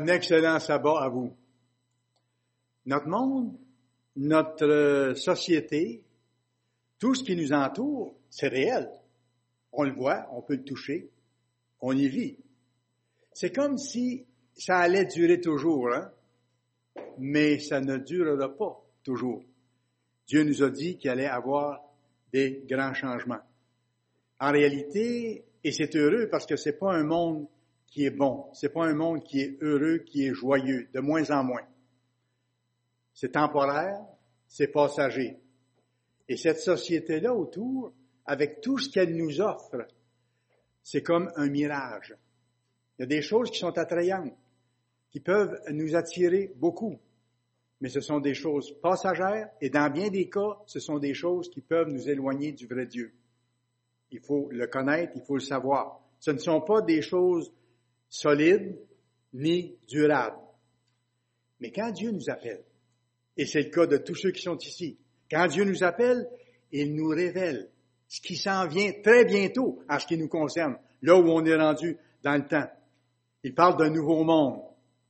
Un excellent sabbat à vous. Notre monde, notre société, tout ce qui nous entoure, c'est réel. On le voit, on peut le toucher, on y vit. C'est comme si ça allait durer toujours, hein? Mais ça ne durera pas toujours. Dieu nous a dit qu'il allait avoir des grands changements. En réalité, et c'est heureux parce que c'est pas un monde qui est bon, c'est pas un monde qui est heureux, qui est joyeux, de moins en moins. C'est temporaire, c'est passager. Et cette société-là autour, avec tout ce qu'elle nous offre, c'est comme un mirage. Il y a des choses qui sont attrayantes, qui peuvent nous attirer beaucoup, mais ce sont des choses passagères et dans bien des cas, ce sont des choses qui peuvent nous éloigner du vrai Dieu. Il faut le connaître, il faut le savoir. Ce ne sont pas des choses solides ni durables. Mais quand Dieu nous appelle, et c'est le cas de tous ceux qui sont ici, quand Dieu nous appelle, il nous révèle ce qui s'en vient très bientôt en ce qui nous concerne, là où on est rendu dans le temps. Il parle d'un nouveau monde.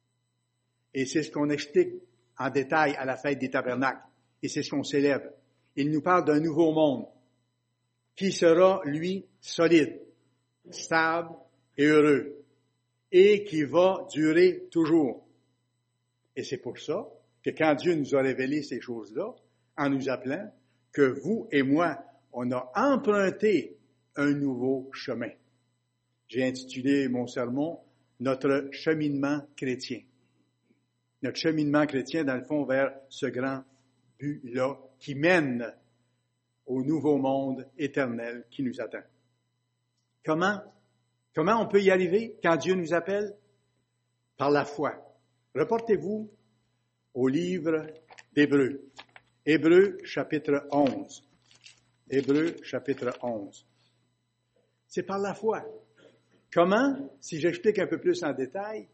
Et c'est ce qu'on explique en détail à la fête des tabernacles. Et c'est ce qu'on célèbre. Il nous parle d'un nouveau monde qui sera, lui, solide, stable et heureux. Et qui va durer toujours. Et c'est pour ça que quand Dieu nous a révélé ces choses-là, en nous appelant, que vous et moi, on a emprunté un nouveau chemin. J'ai intitulé mon sermon « Notre cheminement chrétien ». Notre cheminement chrétien, dans le fond, vers ce grand but-là qui mène au nouveau monde éternel qui nous attend. Comment on peut y arriver quand Dieu nous appelle? Par la foi. Reportez-vous au livre d'Hébreux. Hébreux, chapitre 11. Hébreux, chapitre 11. C'est par la foi. Comment? Si j'explique un peu plus en détail,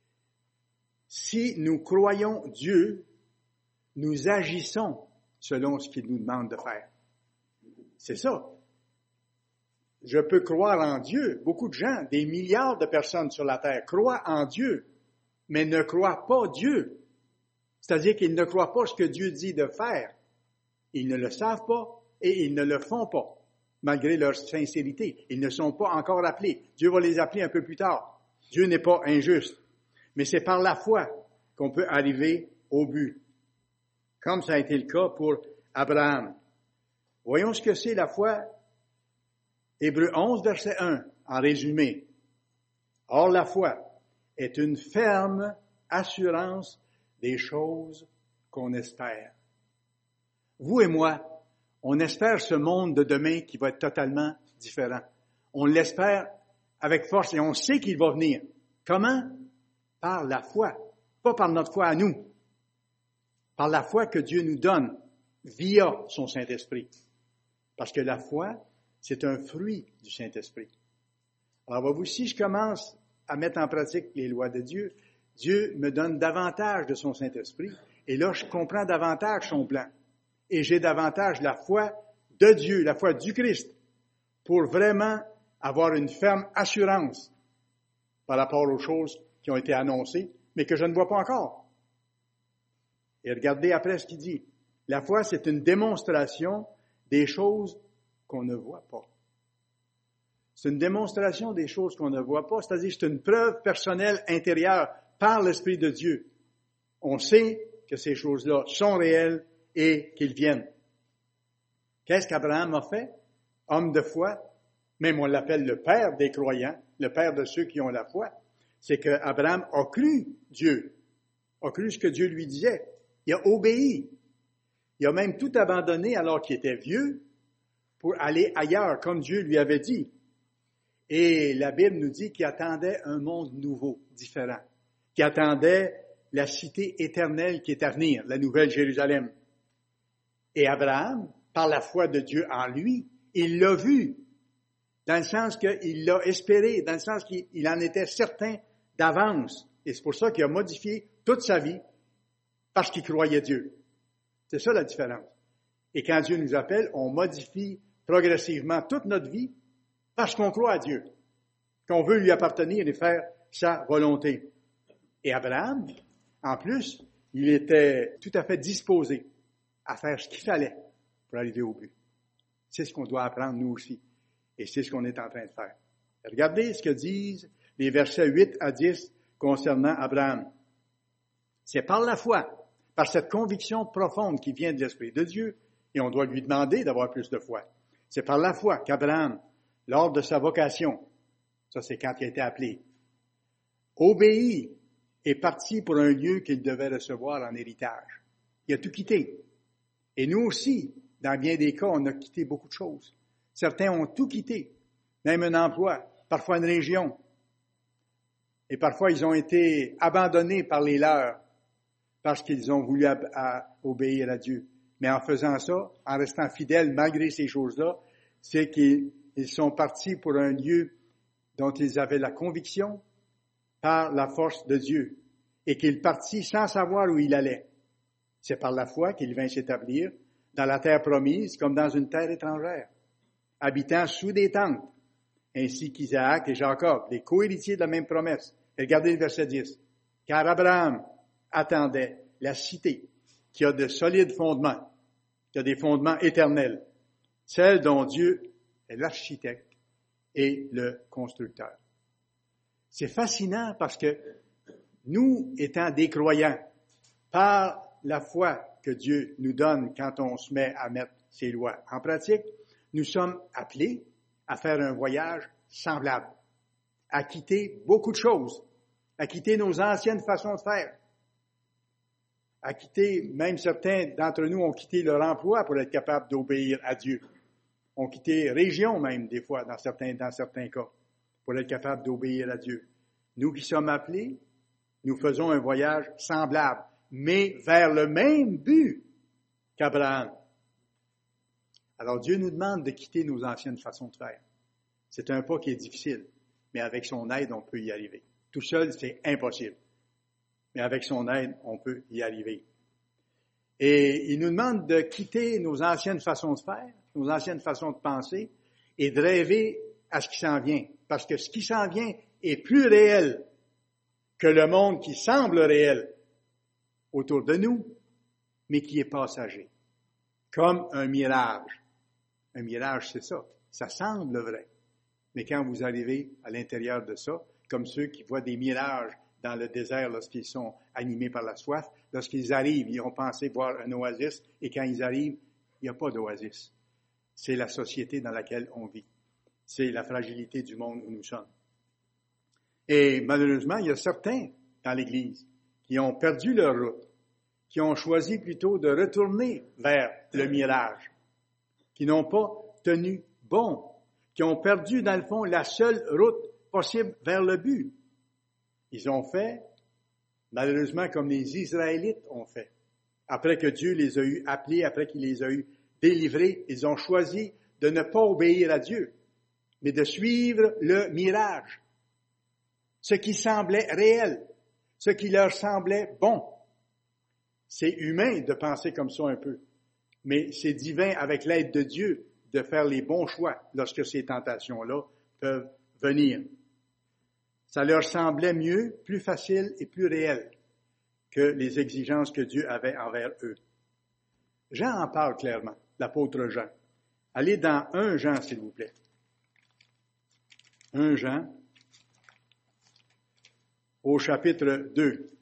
si nous croyons Dieu, nous agissons selon ce qu'il nous demande de faire. C'est ça. Je peux croire en Dieu. Beaucoup de gens, des milliards de personnes sur la terre, croient en Dieu, mais ne croient pas Dieu. C'est-à-dire qu'ils ne croient pas ce que Dieu dit de faire. Ils ne le savent pas et ils ne le font pas, malgré leur sincérité. Ils ne sont pas encore appelés. Dieu va les appeler un peu plus tard. Dieu n'est pas injuste. Mais c'est par la foi qu'on peut arriver au but. Comme ça a été le cas pour Abraham. Voyons ce que c'est la foi. Hébreux 11, verset 1, en résumé. Or, la foi est une ferme assurance des choses qu'on espère. Vous et moi, on espère ce monde de demain qui va être totalement différent. On l'espère avec force et on sait qu'il va venir. Comment? Par la foi. Pas par notre foi à nous. Par la foi que Dieu nous donne via son Saint-Esprit. Parce que la foi, c'est un fruit du Saint-Esprit. Alors, voyez-vous, si je commence à mettre en pratique les lois de Dieu, Dieu me donne davantage de son Saint-Esprit, et là, je comprends davantage son plan. Et j'ai davantage la foi de Dieu, la foi du Christ, pour vraiment avoir une ferme assurance par rapport aux choses qui ont été annoncées, mais que je ne vois pas encore. Et regardez après ce qu'il dit. La foi, c'est une démonstration des choses qu'on ne voit pas. C'est une démonstration des choses qu'on ne voit pas, c'est-à-dire c'est une preuve personnelle intérieure par l'Esprit de Dieu. On sait que ces choses-là sont réelles et qu'ils viennent. Qu'est-ce qu'Abraham a fait? Homme de foi, même on l'appelle le père des croyants, le père de ceux qui ont la foi. C'est qu'Abraham a cru Dieu, a cru ce que Dieu lui disait. Il a obéi. Il a même tout abandonné alors qu'il était vieux pour aller ailleurs, comme Dieu lui avait dit. Et la Bible nous dit qu'il attendait un monde nouveau, différent, qui attendait la cité éternelle qui est à venir, la nouvelle Jérusalem. Et Abraham, par la foi de Dieu en lui, il l'a vu, dans le sens qu'il l'a espéré, dans le sens qu'il en était certain d'avance. Et c'est pour ça qu'il a modifié toute sa vie, parce qu'il croyait Dieu. C'est ça la différence. Et quand Dieu nous appelle, on modifie progressivement toute notre vie parce qu'on croit à Dieu, qu'on veut lui appartenir et faire sa volonté. Et Abraham, en plus, il était tout à fait disposé à faire ce qu'il fallait pour arriver au but. C'est ce qu'on doit apprendre nous aussi. Et c'est ce qu'on est en train de faire. Regardez ce que disent les versets 8 à 10 concernant Abraham. C'est par la foi, par cette conviction profonde qui vient de l'Esprit de Dieu, et on doit lui demander d'avoir plus de foi. C'est par la foi qu'Abraham, lors de sa vocation, ça c'est quand il a été appelé, obéit et parti pour un lieu qu'il devait recevoir en héritage. Il a tout quitté. Et nous aussi, dans bien des cas, on a quitté beaucoup de choses. Certains ont tout quitté, même un emploi, parfois une région. Et parfois, ils ont été abandonnés par les leurs parce qu'ils ont voulu obéir à Dieu. Mais en faisant ça, en restant fidèles malgré ces choses-là, c'est qu'ils sont partis pour un lieu dont ils avaient la conviction par la force de Dieu et qu'il partit sans savoir où il allait. C'est par la foi qu'il vint s'établir dans la terre promise comme dans une terre étrangère, habitant sous des tentes, ainsi qu'Isaac et Jacob, les co-héritiers de la même promesse. Et regardez le verset 10. Car Abraham attendait la cité qui a de solides fondements, qui a des fondements éternels, celle dont Dieu est l'architecte et le constructeur. C'est fascinant parce que nous, étant des croyants, par la foi que Dieu nous donne quand on se met à mettre ses lois en pratique, nous sommes appelés à faire un voyage semblable, à quitter beaucoup de choses, à quitter nos anciennes façons de faire, à quitter, même certains d'entre nous ont quitté leur emploi pour être capables d'obéir à Dieu. Ont quitté région même, des fois, dans certains cas, pour être capables d'obéir à Dieu. Nous qui sommes appelés, nous faisons un voyage semblable, mais vers le même but qu'Abraham. Alors Dieu nous demande de quitter nos anciennes façons de faire. C'est un pas qui est difficile, mais avec son aide, on peut y arriver. Tout seul, c'est impossible. Mais avec son aide, on peut y arriver. Et il nous demande de quitter nos anciennes façons de faire, nos anciennes façons de penser, et de rêver à ce qui s'en vient. Parce que ce qui s'en vient est plus réel que le monde qui semble réel autour de nous, mais qui est passager. Comme un mirage. Un mirage, c'est ça. Ça semble vrai. Mais quand vous arrivez à l'intérieur de ça, comme ceux qui voient des mirages dans le désert lorsqu'ils sont animés par la soif, lorsqu'ils arrivent, ils ont pensé voir un oasis, et quand ils arrivent, il n'y a pas d'oasis. C'est la société dans laquelle on vit. C'est la fragilité du monde où nous sommes. Et malheureusement, il y a certains dans l'Église qui ont perdu leur route, qui ont choisi plutôt de retourner vers le mirage, qui n'ont pas tenu bon, qui ont perdu, dans le fond, la seule route possible vers le but. Ils ont fait, malheureusement, comme les Israélites ont fait. Après que Dieu les a eu appelés, après qu'il les a eu délivrés, ils ont choisi de ne pas obéir à Dieu, mais de suivre le mirage. Ce qui semblait réel, ce qui leur semblait bon. C'est humain de penser comme ça un peu, mais c'est divin avec l'aide de Dieu de faire les bons choix lorsque ces tentations-là peuvent venir. Ça leur semblait mieux, plus facile et plus réel que les exigences que Dieu avait envers eux. Jean en parle clairement, l'apôtre Jean. Allez dans 1 Jean, s'il vous plaît. 1 Jean, au chapitre 2.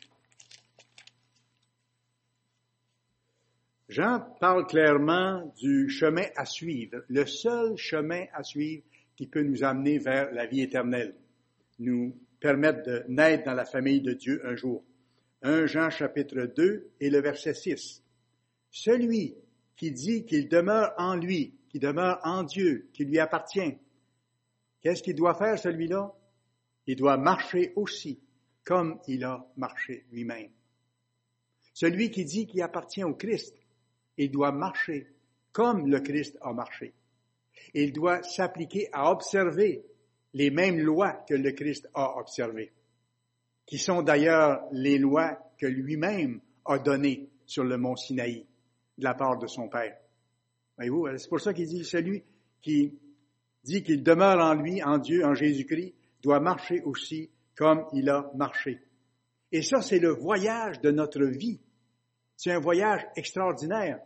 Jean parle clairement du chemin à suivre, le seul chemin à suivre qui peut nous amener vers la vie éternelle, nous permettre de naître dans la famille de Dieu un jour. 1 Jean chapitre 2 et le verset 6. Celui qui dit qu'il demeure en lui, qui demeure en Dieu, qui lui appartient, qu'est-ce qu'il doit faire celui-là? Il doit marcher aussi comme il a marché lui-même. Celui qui dit qu'il appartient au Christ, il doit marcher comme le Christ a marché. Il doit s'appliquer à observer les mêmes lois que le Christ a observées, qui sont d'ailleurs les lois que lui-même a données sur le mont Sinaï, de la part de son Père. Voyez-vous, c'est pour ça qu'il dit, celui qui dit qu'il demeure en lui, en Dieu, en Jésus-Christ, doit marcher aussi comme il a marché. Et ça, c'est le voyage de notre vie. C'est un voyage extraordinaire.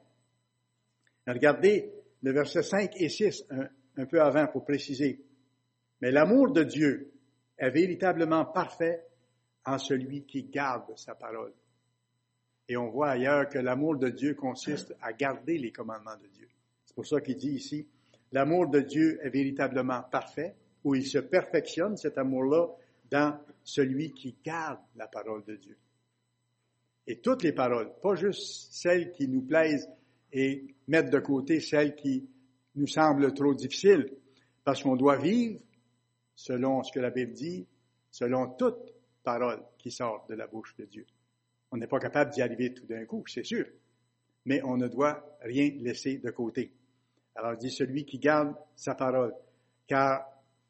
Regardez le verset 5 et 6, un peu avant pour préciser. Mais l'amour de Dieu est véritablement parfait en celui qui garde sa parole. Et on voit ailleurs que l'amour de Dieu consiste à garder les commandements de Dieu. C'est pour ça qu'il dit ici, l'amour de Dieu est véritablement parfait, où il se perfectionne, cet amour-là, dans celui qui garde la parole de Dieu. Et toutes les paroles, pas juste celles qui nous plaisent et mettre de côté celles qui nous semblent trop difficiles, parce qu'on doit vivre selon ce que la Bible dit, selon toute parole qui sort de la bouche de Dieu. On n'est pas capable d'y arriver tout d'un coup, c'est sûr, mais on ne doit rien laisser de côté. Alors, il dit celui qui garde sa parole, car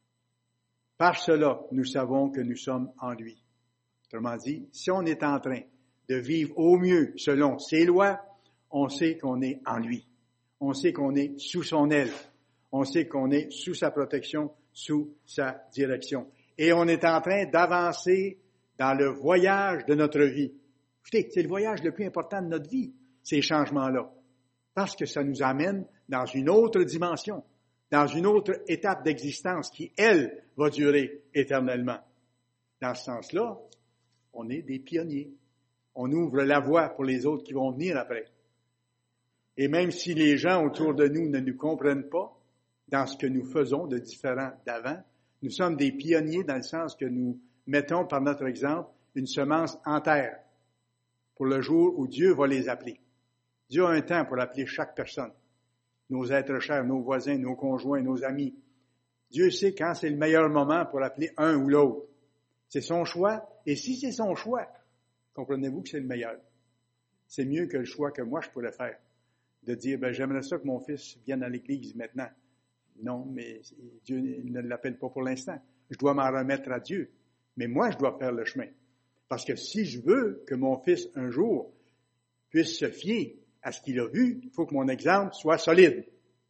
par cela, nous savons que nous sommes en lui. Autrement dit, si on est en train de vivre au mieux selon ses lois, on sait qu'on est en lui. On sait qu'on est sous son aile. On sait qu'on est sous sa protection, sous sa direction. Et on est en train d'avancer dans le voyage de notre vie. Écoutez, c'est le voyage le plus important de notre vie, ces changements-là. Parce que ça nous amène dans une autre dimension, dans une autre étape d'existence qui, elle, va durer éternellement. Dans ce sens-là, on est des pionniers. On ouvre la voie pour les autres qui vont venir après. Et même si les gens autour de nous ne nous comprennent pas dans ce que nous faisons de différent d'avant, nous sommes des pionniers dans le sens que nous mettons par notre exemple une semence en terre pour le jour où Dieu va les appeler. Dieu a un temps pour appeler chaque personne, nos êtres chers, nos voisins, nos conjoints, nos amis. Dieu sait quand c'est le meilleur moment pour appeler un ou l'autre. C'est son choix, et si c'est son choix, comprenez-vous que c'est le meilleur. C'est mieux que le choix que moi je pourrais faire, de dire, j'aimerais ça que mon fils vienne à l'église maintenant. Non, mais Dieu ne l'appelle pas pour l'instant. Je dois m'en remettre à Dieu. Mais moi, je dois faire le chemin. Parce que si je veux que mon fils, un jour, puisse se fier à ce qu'il a vu, il faut que mon exemple soit solide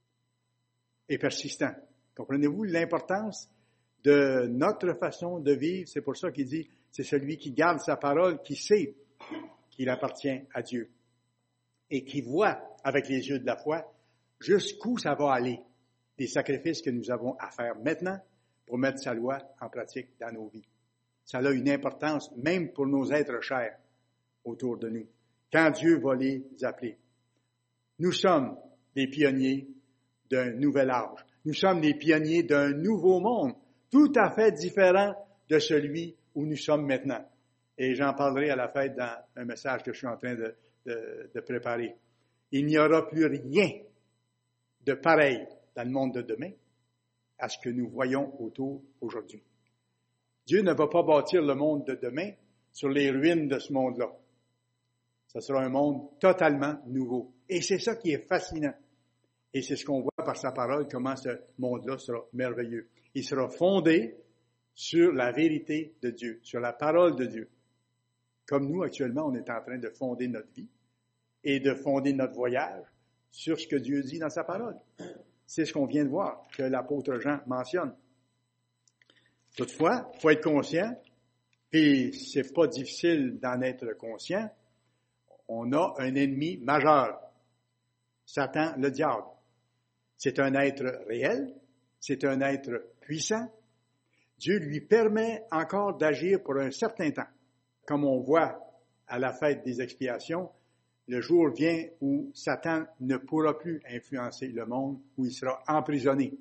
et persistant. Comprenez-vous l'importance de notre façon de vivre? C'est pour ça qu'il dit, c'est celui qui garde sa parole, qui sait qu'il appartient à Dieu et qui voit avec les yeux de la foi jusqu'où ça va aller, des sacrifices que nous avons à faire maintenant pour mettre sa loi en pratique dans nos vies. Ça a une importance même pour nos êtres chers autour de nous, quand Dieu va les appeler. Nous sommes des pionniers d'un nouvel âge. Nous sommes des pionniers d'un nouveau monde, tout à fait différent de celui où nous sommes maintenant. Et j'en parlerai à la fête dans un message que je suis en train de préparer. Il n'y aura plus rien de pareil dans le monde de demain à ce que nous voyons autour aujourd'hui. Dieu ne va pas bâtir le monde de demain sur les ruines de ce monde-là. Ce sera un monde totalement nouveau. Et c'est ça qui est fascinant. Et c'est ce qu'on voit par sa parole, comment ce monde-là sera merveilleux. Il sera fondé sur la vérité de Dieu, sur la parole de Dieu. Comme nous, actuellement, on est en train de fonder notre vie et de fonder notre voyage sur ce que Dieu dit dans sa parole. C'est ce qu'on vient de voir, que l'apôtre Jean mentionne. Toutefois, il faut être conscient, et c'est pas difficile d'en être conscient, on a un ennemi majeur, Satan, le diable. C'est un être réel, c'est un être puissant. Dieu lui permet encore d'agir pour un certain temps. Comme on voit à la fête des expiations, le jour vient où Satan ne pourra plus influencer le monde, où il sera emprisonné.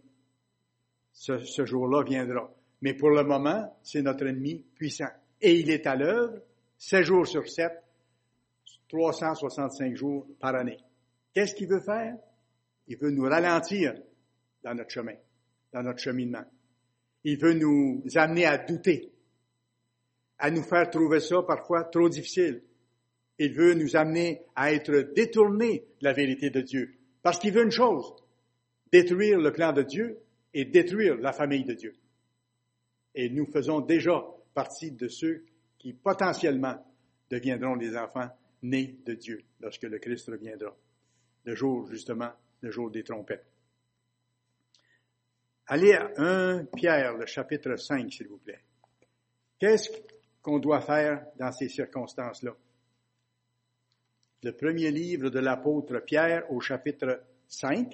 Ce jour-là viendra. Mais pour le moment, c'est notre ennemi puissant. Et il est à l'œuvre 7 jours sur 7, 365 jours par année. Qu'est-ce qu'il veut faire? Il veut nous ralentir dans notre chemin, dans notre cheminement. Il veut nous amener à douter, à nous faire trouver ça parfois trop difficile. Il veut nous amener à être détournés de la vérité de Dieu. Parce qu'il veut une chose, détruire le plan de Dieu et détruire la famille de Dieu. Et nous faisons déjà partie de ceux qui potentiellement deviendront des enfants nés de Dieu lorsque le Christ reviendra. Le jour, justement, le jour des trompettes. Allez à 1 Pierre, le chapitre 5, s'il vous plaît. Qu'est-ce qu'on doit faire dans ces circonstances-là. Le premier livre de l'apôtre Pierre au chapitre 5.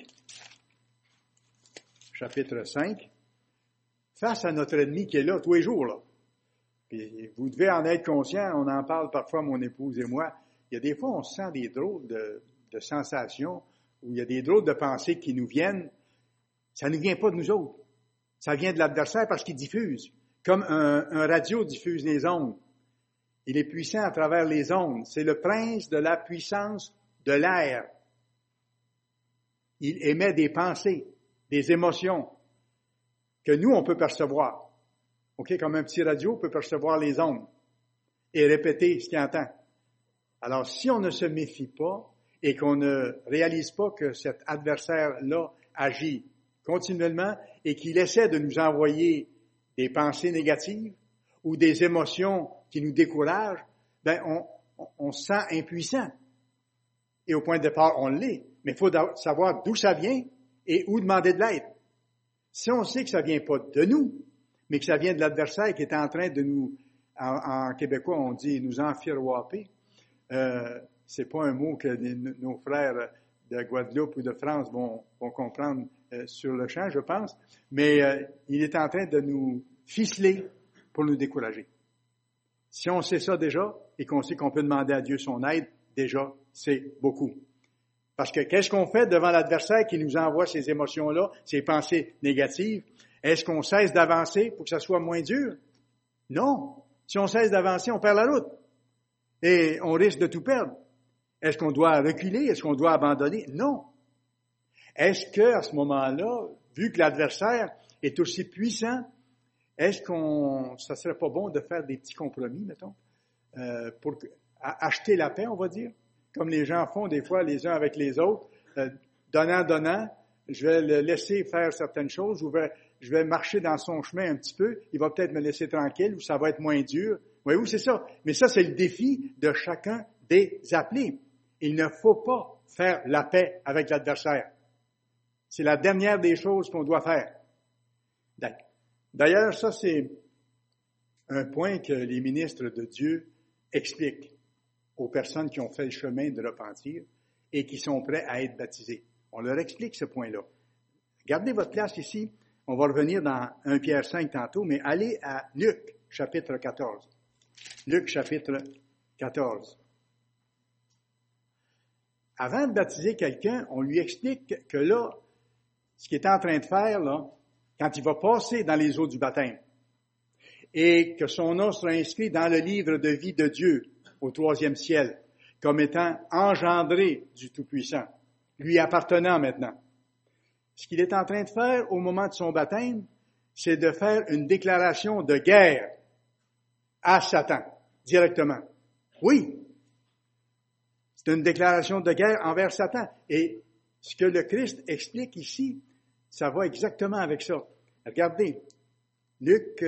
Chapitre 5. Face à notre ennemi qui est là tous les jours, là. Puis vous devez en être conscient, on en parle parfois, mon épouse et moi. Il y a des fois, on sent des drôles de sensations, où il y a des drôles de pensées qui nous viennent. Ça ne vient pas de nous autres. Ça vient de l'adversaire parce qu'il diffuse. Comme un radio diffuse les ondes. Il est puissant à travers les ondes. C'est le prince de la puissance de l'air. Il émet des pensées, des émotions que nous, on peut percevoir. OK, comme un petit radio peut percevoir les ondes et répéter ce qu'il entend. Alors, si on ne se méfie pas et qu'on ne réalise pas que cet adversaire-là agit continuellement et qu'il essaie de nous envoyer des pensées négatives ou des émotions qui nous découragent, ben on se sent impuissant. Et au point de départ, on l'est. Mais il faut savoir d'où ça vient et où demander de l'aide. Si on sait que ça vient pas de nous, mais que ça vient de l'adversaire qui est en train de nous, en québécois, on dit nous enfiroiper. C'est pas un mot que nos frères de Guadeloupe ou de France vont comprendre sur le champ, je pense. Mais il est en train de nous ficeler pour nous décourager. Si on sait ça déjà et qu'on sait qu'on peut demander à Dieu son aide, déjà, c'est beaucoup. Parce que qu'est-ce qu'on fait devant l'adversaire qui nous envoie ces émotions-là, ces pensées négatives? Est-ce qu'on cesse d'avancer pour que ça soit moins dur? Non. Si on cesse d'avancer, on perd la route. Et on risque de tout perdre. Est-ce qu'on doit reculer? Est-ce qu'on doit abandonner? Non. Est-ce qu'à ce moment-là, vu que l'adversaire est aussi puissant, est-ce ça serait pas bon de faire des petits compromis, mettons, pour acheter la paix, on va dire, comme les gens font des fois les uns avec les autres, donnant, je vais le laisser faire certaines choses, je vais marcher dans son chemin un petit peu, il va peut-être me laisser tranquille, ou ça va être moins dur. Voyez-vous, c'est ça. Mais ça, c'est le défi de chacun des appelés. Il ne faut pas faire la paix avec l'adversaire. C'est la dernière des choses qu'on doit faire. D'ailleurs, ça, c'est un point que les ministres de Dieu expliquent aux personnes qui ont fait le chemin de repentir et qui sont prêts à être baptisés. On leur explique ce point-là. Gardez votre place ici. On va revenir dans 1 Pierre 5 tantôt, mais allez à Luc, chapitre 14. Luc, chapitre 14. Avant de baptiser quelqu'un, on lui explique que là, ce qu'il est en train de faire, là, quand il va passer dans les eaux du baptême, et que son nom sera inscrit dans le livre de vie de Dieu au 3e ciel, comme étant engendré du Tout-Puissant, lui appartenant maintenant. Ce qu'il est en train de faire au moment de son baptême, c'est de faire une déclaration de guerre à Satan, directement. Oui, c'est une déclaration de guerre envers Satan. Et ce que le Christ explique ici, ça va exactement avec ça. Regardez, Luc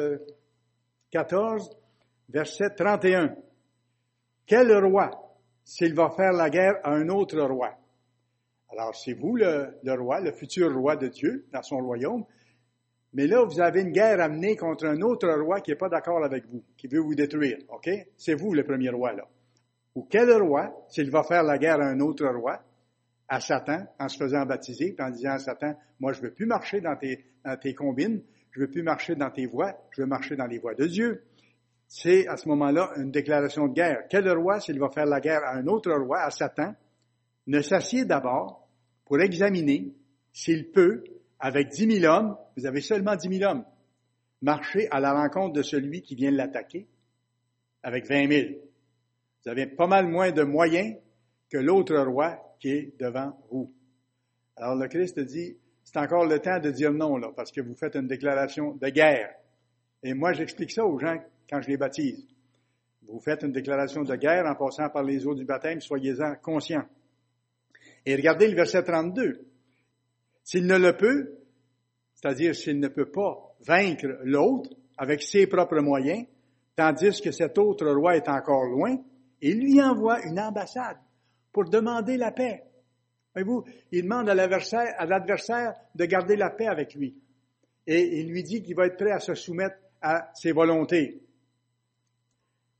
14, verset 31. Quel roi, s'il va faire la guerre à un autre roi? Alors, c'est vous le roi, le futur roi de Dieu dans son royaume. Mais là, vous avez une guerre à mener contre un autre roi qui n'est pas d'accord avec vous, qui veut vous détruire, OK? C'est vous le premier roi, là. Ou quel roi, s'il va faire la guerre à un autre roi, à Satan, en se faisant baptiser, puis en disant à Satan, moi, je veux plus marcher dans tes combines, je veux plus marcher dans tes voies, je veux marcher dans les voies de Dieu. C'est, à ce moment-là, une déclaration de guerre. Quel roi, s'il va faire la guerre à un autre roi, à Satan, ne s'assied d'abord pour examiner s'il peut, avec 10 000 hommes, vous avez seulement 10 000 hommes, marcher à la rencontre de celui qui vient l'attaquer avec 20 000. Vous avez pas mal moins de moyens que l'autre roi qui est devant vous. Alors le Christ dit, c'est encore le temps de dire non, là, parce que vous faites une déclaration de guerre. Et moi, j'explique ça aux gens quand je les baptise. Vous faites une déclaration de guerre en passant par les eaux du baptême, soyez-en conscients. Et regardez le verset 32. S'il ne le peut, c'est-à-dire s'il ne peut pas vaincre l'autre avec ses propres moyens, tandis que cet autre roi est encore loin, il lui envoie une ambassade pour demander la paix. Voyez-vous, il demande à l'adversaire de garder la paix avec lui. Et il lui dit qu'il va être prêt à se soumettre à ses volontés.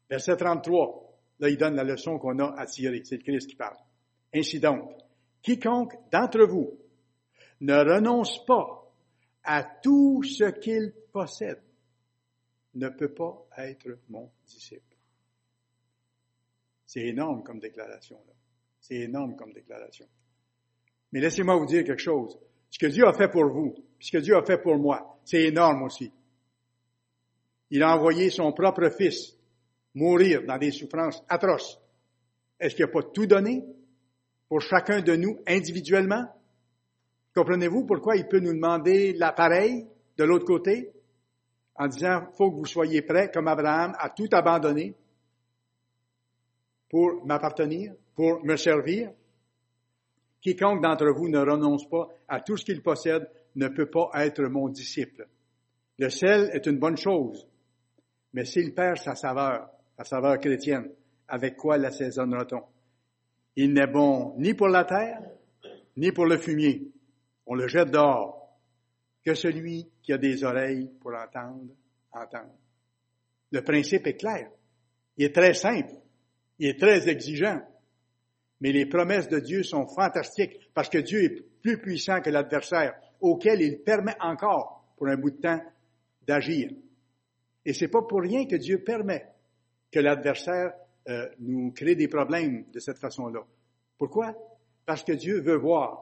Verset 33, là, il donne la leçon qu'on a à tirer. C'est le Christ qui parle. Ainsi donc, quiconque d'entre vous ne renonce pas à tout ce qu'il possède ne peut pas être mon disciple. C'est énorme comme déclaration, là. C'est énorme comme déclaration. Mais laissez-moi vous dire quelque chose. Ce que Dieu a fait pour vous, puis ce que Dieu a fait pour moi, c'est énorme aussi. Il a envoyé son propre Fils mourir dans des souffrances atroces. Est-ce qu'il n'a pas tout donné pour chacun de nous individuellement? Comprenez-vous pourquoi il peut nous demander l'appareil de l'autre côté en disant, il faut que vous soyez prêts, comme Abraham, à tout abandonner pour m'appartenir, pour me servir? Quiconque d'entre vous ne renonce pas à tout ce qu'il possède ne peut pas être mon disciple. Le sel est une bonne chose, mais s'il perd sa saveur chrétienne, avec quoi l'assaisonnera-t-on? Il n'est bon ni pour la terre, ni pour le fumier. On le jette dehors. Que celui qui a des oreilles pour entendre. Le principe est clair. Il est très simple. Il est très exigeant. Mais les promesses de Dieu sont fantastiques parce que Dieu est plus puissant que l'adversaire auquel il permet encore, pour un bout de temps, d'agir. Et c'est pas pour rien que Dieu permet que l'adversaire nous crée des problèmes de cette façon-là. Pourquoi? Parce que Dieu veut voir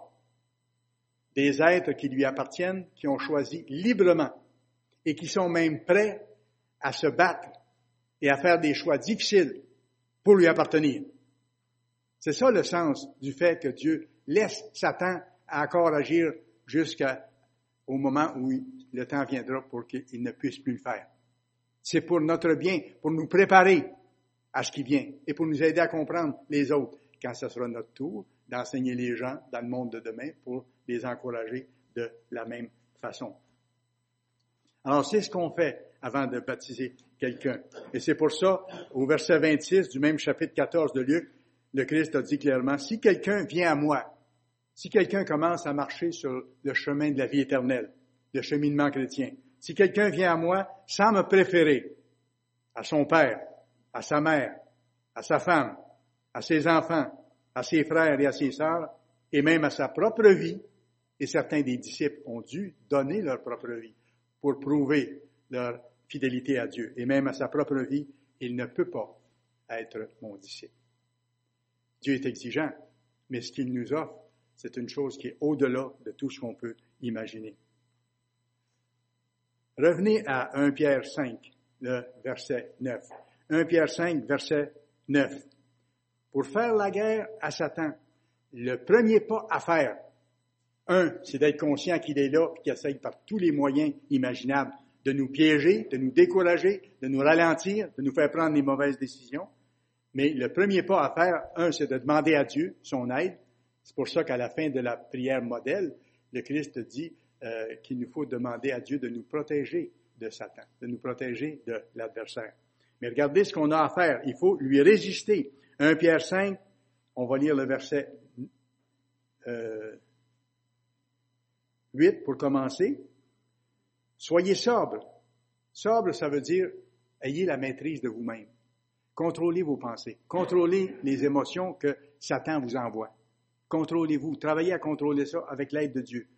des êtres qui lui appartiennent, qui ont choisi librement et qui sont même prêts à se battre et à faire des choix difficiles pour lui appartenir. C'est ça le sens du fait que Dieu laisse Satan encore agir jusqu'au moment où le temps viendra pour qu'il ne puisse plus le faire. C'est pour notre bien, pour nous préparer à ce qui vient et pour nous aider à comprendre les autres quand ce sera notre tour d'enseigner les gens dans le monde de demain pour les encourager de la même façon. Alors, c'est ce qu'on fait avant de baptiser quelqu'un. Et c'est pour ça, au verset 26 du même chapitre 14 de Luc, le Christ a dit clairement, si quelqu'un vient à moi, si quelqu'un commence à marcher sur le chemin de la vie éternelle, le cheminement chrétien, si quelqu'un vient à moi sans me préférer à son père, à sa mère, à sa femme, à ses enfants, à ses frères et à ses sœurs, et même à sa propre vie, et certains des disciples ont dû donner leur propre vie pour prouver leur fidélité à Dieu, et même à sa propre vie, il ne peut pas être mon disciple. Dieu est exigeant, mais ce qu'il nous offre, c'est une chose qui est au-delà de tout ce qu'on peut imaginer. Revenez à 1 Pierre 5, le verset 9. 1 Pierre 5, verset 9. Pour faire la guerre à Satan, le premier pas à faire, c'est d'être conscient qu'il est là et qu'il essaye par tous les moyens imaginables de nous piéger, de nous décourager, de nous ralentir, de nous faire prendre les mauvaises décisions. Mais le premier pas à faire, c'est de demander à Dieu son aide. C'est pour ça qu'à la fin de la prière modèle, le Christ dit qu'il nous faut demander à Dieu de nous protéger de Satan, de nous protéger de l'adversaire. Mais regardez ce qu'on a à faire. Il faut lui résister. 1 Pierre 5, on va lire le verset 8 pour commencer. Soyez sobre. Sobre, ça veut dire ayez la maîtrise de vous-même. Contrôlez vos pensées. Contrôlez les émotions que Satan vous envoie. Contrôlez-vous. Travaillez à contrôler ça avec l'aide de Dieu.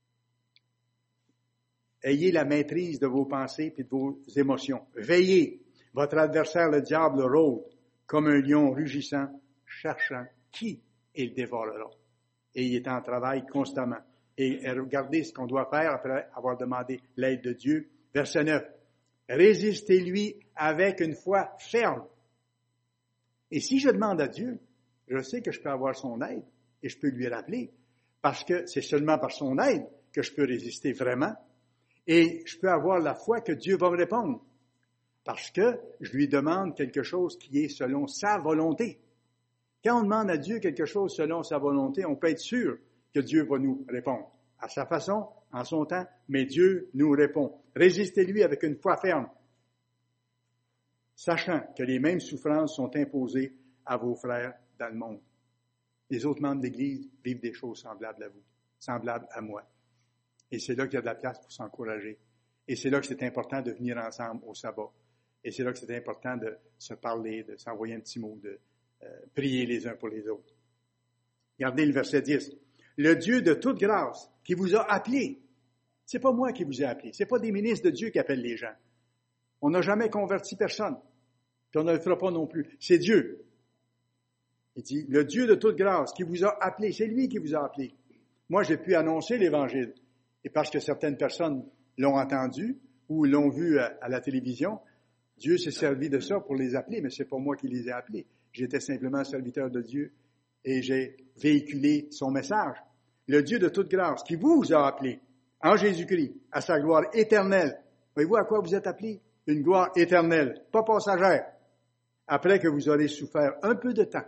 Ayez la maîtrise de vos pensées et de vos émotions. Veillez. Votre adversaire, le diable, rôde comme un lion rugissant, cherchant qui il dévorera. Et il est en travail constamment. Et regardez ce qu'on doit faire après avoir demandé l'aide de Dieu. Verset 9. Résistez-lui avec une foi ferme. Et si je demande à Dieu, je sais que je peux avoir son aide et je peux lui rappeler, parce que c'est seulement par son aide que je peux résister vraiment. Et je peux avoir la foi que Dieu va me répondre, parce que je lui demande quelque chose qui est selon sa volonté. Quand on demande à Dieu quelque chose selon sa volonté, on peut être sûr que Dieu va nous répondre. À sa façon, en son temps, mais Dieu nous répond. Résistez-lui avec une foi ferme, sachant que les mêmes souffrances sont imposées à vos frères dans le monde. Les autres membres de l'Église vivent des choses semblables à vous, semblables à moi. Et c'est là qu'il y a de la place pour s'encourager. Et c'est là que c'est important de venir ensemble au sabbat Et c'est là que c'est important de se parler, de s'envoyer un petit mot, de prier les uns pour les autres. Regardez le verset 10. Le Dieu de toute grâce qui vous a appelés. C'est pas moi qui vous ai appelés. C'est pas des ministres de Dieu qui appellent les gens. On n'a jamais converti personne. Puis on ne le fera pas non plus. C'est Dieu. Il dit, le Dieu de toute grâce qui vous a appelés. C'est lui qui vous a appelés. Moi, j'ai pu annoncer l'Évangile. Et parce que certaines personnes l'ont entendu ou l'ont vu à la télévision, Dieu s'est servi de ça pour les appeler, mais c'est pas moi qui les ai appelés. J'étais simplement serviteur de Dieu et j'ai véhiculé son message. Le Dieu de toute grâce qui vous a appelés en Jésus-Christ à sa gloire éternelle. Voyez-vous à quoi vous êtes appelés? Une gloire éternelle, pas passagère. Après que vous aurez souffert un peu de temps,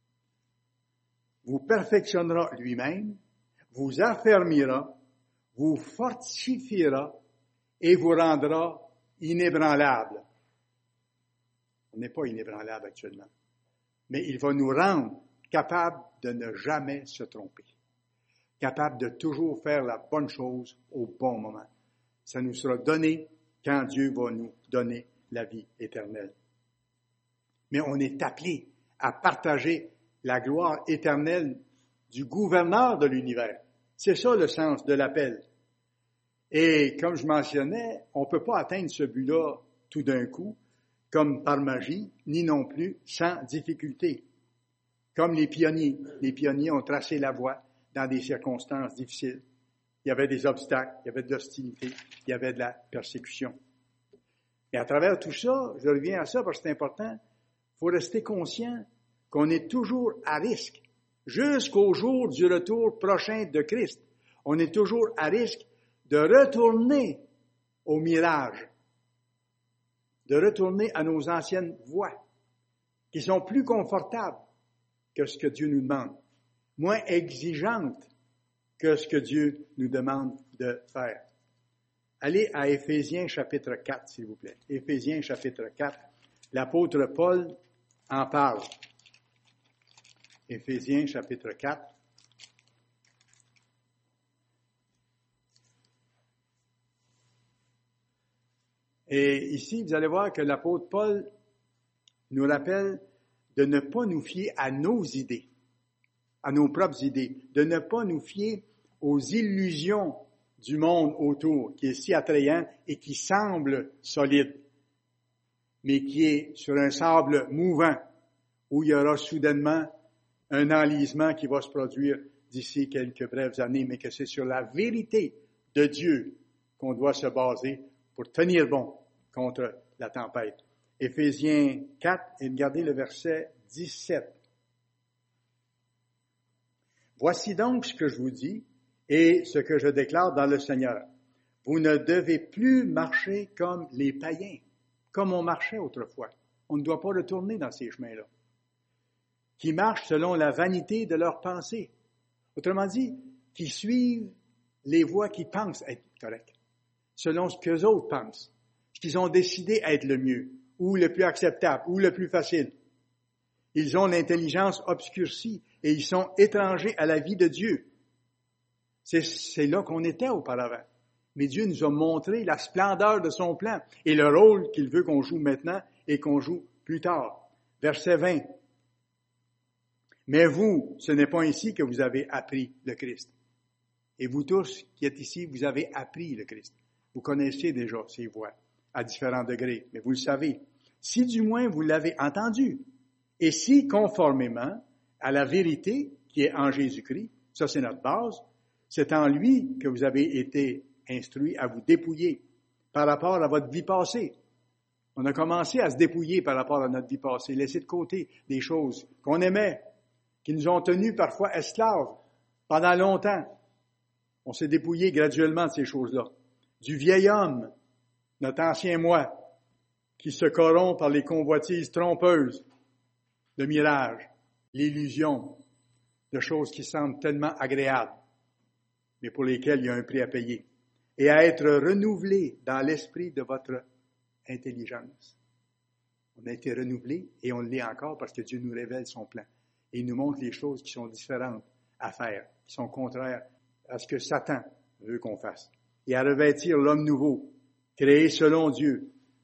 vous perfectionnera lui-même, vous affermira, vous fortifiera et vous rendra inébranlable. On n'est pas inébranlable actuellement, mais il va nous rendre capables de ne jamais se tromper, capables de toujours faire la bonne chose au bon moment. Ça nous sera donné quand Dieu va nous donner la vie éternelle. Mais on est appelé à partager la gloire éternelle du gouverneur de l'univers. C'est ça le sens de l'appel. Et comme je mentionnais, on ne peut pas atteindre ce but-là tout d'un coup, comme par magie, ni non plus sans difficulté. Comme les pionniers. Les pionniers ont tracé la voie dans des circonstances difficiles. Il y avait des obstacles, il y avait de l'hostilité, il y avait de la persécution. Et à travers tout ça, je reviens à ça parce que c'est important, il faut rester conscient qu'on est toujours à risque. Jusqu'au jour du retour prochain de Christ, on est toujours à risque de retourner au mirage, de retourner à nos anciennes voies, qui sont plus confortables que ce que Dieu nous demande, moins exigeantes que ce que Dieu nous demande de faire. Allez à Éphésiens chapitre 4, s'il vous plaît. Éphésiens chapitre 4. L'apôtre Paul en parle. Éphésiens chapitre 4. Et ici, vous allez voir que l'apôtre Paul nous rappelle de ne pas nous fier à nos idées, à nos propres idées, de ne pas nous fier aux illusions du monde autour, qui est si attrayant et qui semble solide, mais qui est sur un sable mouvant, où il y aura soudainement un enlisement qui va se produire d'ici quelques brèves années, mais que c'est sur la vérité de Dieu qu'on doit se baser pour tenir bon contre la tempête. Éphésiens 4, et regardez le verset 17. Voici donc ce que je vous dis et ce que je déclare dans le Seigneur. Vous ne devez plus marcher comme les païens, comme on marchait autrefois. On ne doit pas retourner dans ces chemins-là, qui marchent selon la vanité de leurs pensées. Autrement dit, qui suivent les voies qu'ils pensent être correctes, selon ce qu'eux autres pensent, ce qu'ils ont décidé être le mieux, ou le plus acceptable, ou le plus facile. Ils ont l'intelligence obscurcie et ils sont étrangers à la vie de Dieu. C'est là qu'on était auparavant. Mais Dieu nous a montré la splendeur de son plan et le rôle qu'il veut qu'on joue maintenant et qu'on joue plus tard. Verset 20. Mais vous, ce n'est pas ici que vous avez appris le Christ. Et vous tous qui êtes ici, vous avez appris le Christ. Vous connaissez déjà ces voies à différents degrés, mais vous le savez. Si du moins vous l'avez entendu, et si conformément à la vérité qui est en Jésus-Christ, ça c'est notre base, c'est en lui que vous avez été instruits à vous dépouiller par rapport à votre vie passée. On a commencé à se dépouiller par rapport à notre vie passée, laisser de côté des choses qu'on aimait, qui nous ont tenus parfois esclaves pendant longtemps. On s'est dépouillé graduellement de ces choses-là. Du vieil homme, notre ancien moi, qui se corrompt par les convoitises trompeuses, le mirage, l'illusion, de choses qui semblent tellement agréables, mais pour lesquelles il y a un prix à payer, et à être renouvelé dans l'esprit de votre intelligence. On a été renouvelé et on l'est encore parce que Dieu nous révèle son plan. Et il nous montre les choses qui sont différentes à faire, qui sont contraires à ce que Satan veut qu'on fasse. Et à revêtir l'homme nouveau, créé selon Dieu,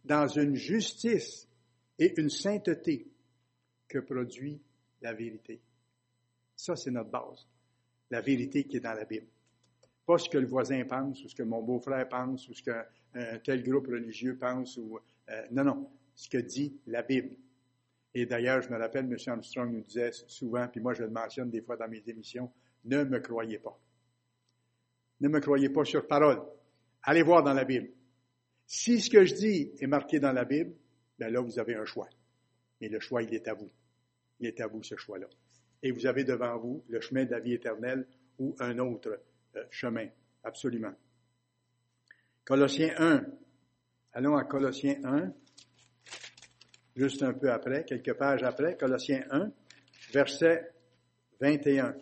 dans une justice et une sainteté que produit la vérité. Ça, c'est notre base. La vérité qui est dans la Bible. Pas ce que le voisin pense, ou ce que mon beau-frère pense, ou ce qu'un tel groupe religieux pense. Non. Ce que dit la Bible. Et d'ailleurs, je me rappelle, M. Armstrong nous disait souvent, puis moi je le mentionne des fois dans mes émissions, ne me croyez pas. Ne me croyez pas sur parole. Allez voir dans la Bible. Si ce que je dis est marqué dans la Bible, bien là, vous avez un choix. Mais le choix, il est à vous. Il est à vous, ce choix-là. Et vous avez devant vous le chemin de la vie éternelle ou un autre chemin. Absolument. Colossiens 1. Allons à Colossiens 1. Juste un peu après, quelques pages après, Colossiens 1, verset 21.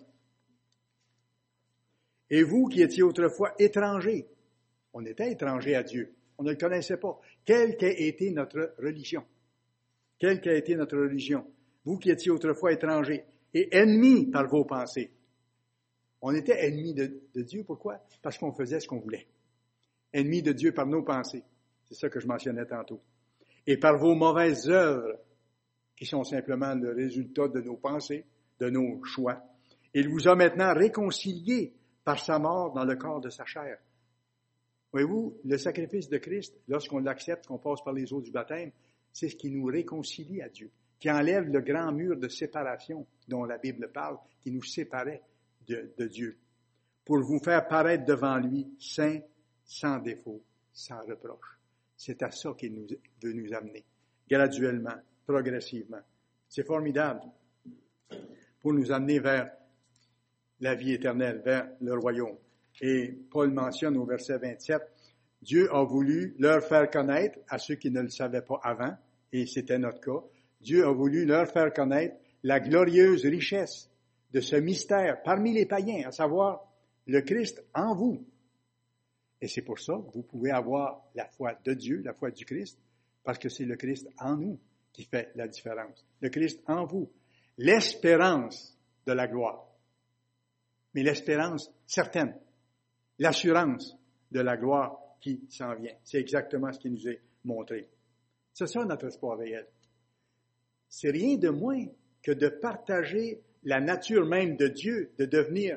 Et vous qui étiez autrefois étrangers, on était étrangers à Dieu, on ne le connaissait pas, quelle qu'a été notre religion? Quelle qu'a été notre religion? Vous qui étiez autrefois étrangers et ennemis par vos pensées. On était ennemis de Dieu, pourquoi? Parce qu'on faisait ce qu'on voulait. Ennemis de Dieu par nos pensées. C'est ça que je mentionnais tantôt. Et par vos mauvaises œuvres, qui sont simplement le résultat de nos pensées, de nos choix. Il vous a maintenant réconciliés par sa mort dans le corps de sa chair. Voyez-vous, le sacrifice de Christ, lorsqu'on l'accepte, qu'on passe par les eaux du baptême, c'est ce qui nous réconcilie à Dieu, qui enlève le grand mur de séparation dont la Bible parle, qui nous séparait de Dieu, pour vous faire paraître devant lui, saint, sans défaut, sans reproche. C'est à ça qu'il veut nous amener, graduellement, progressivement. C'est formidable pour nous amener vers la vie éternelle, vers le royaume. Et Paul mentionne au verset 27, Dieu a voulu leur faire connaître, à ceux qui ne le savaient pas avant, et c'était notre cas, Dieu a voulu leur faire connaître la glorieuse richesse de ce mystère parmi les païens, à savoir le Christ en vous. Et c'est pour ça que vous pouvez avoir la foi de Dieu, la foi du Christ, parce que c'est le Christ en nous qui fait la différence. Le Christ en vous. L'espérance de la gloire. Mais l'espérance certaine. L'assurance de la gloire qui s'en vient. C'est exactement ce qui nous est montré. C'est ça notre espoir réel. C'est rien de moins que de partager la nature même de Dieu, de devenir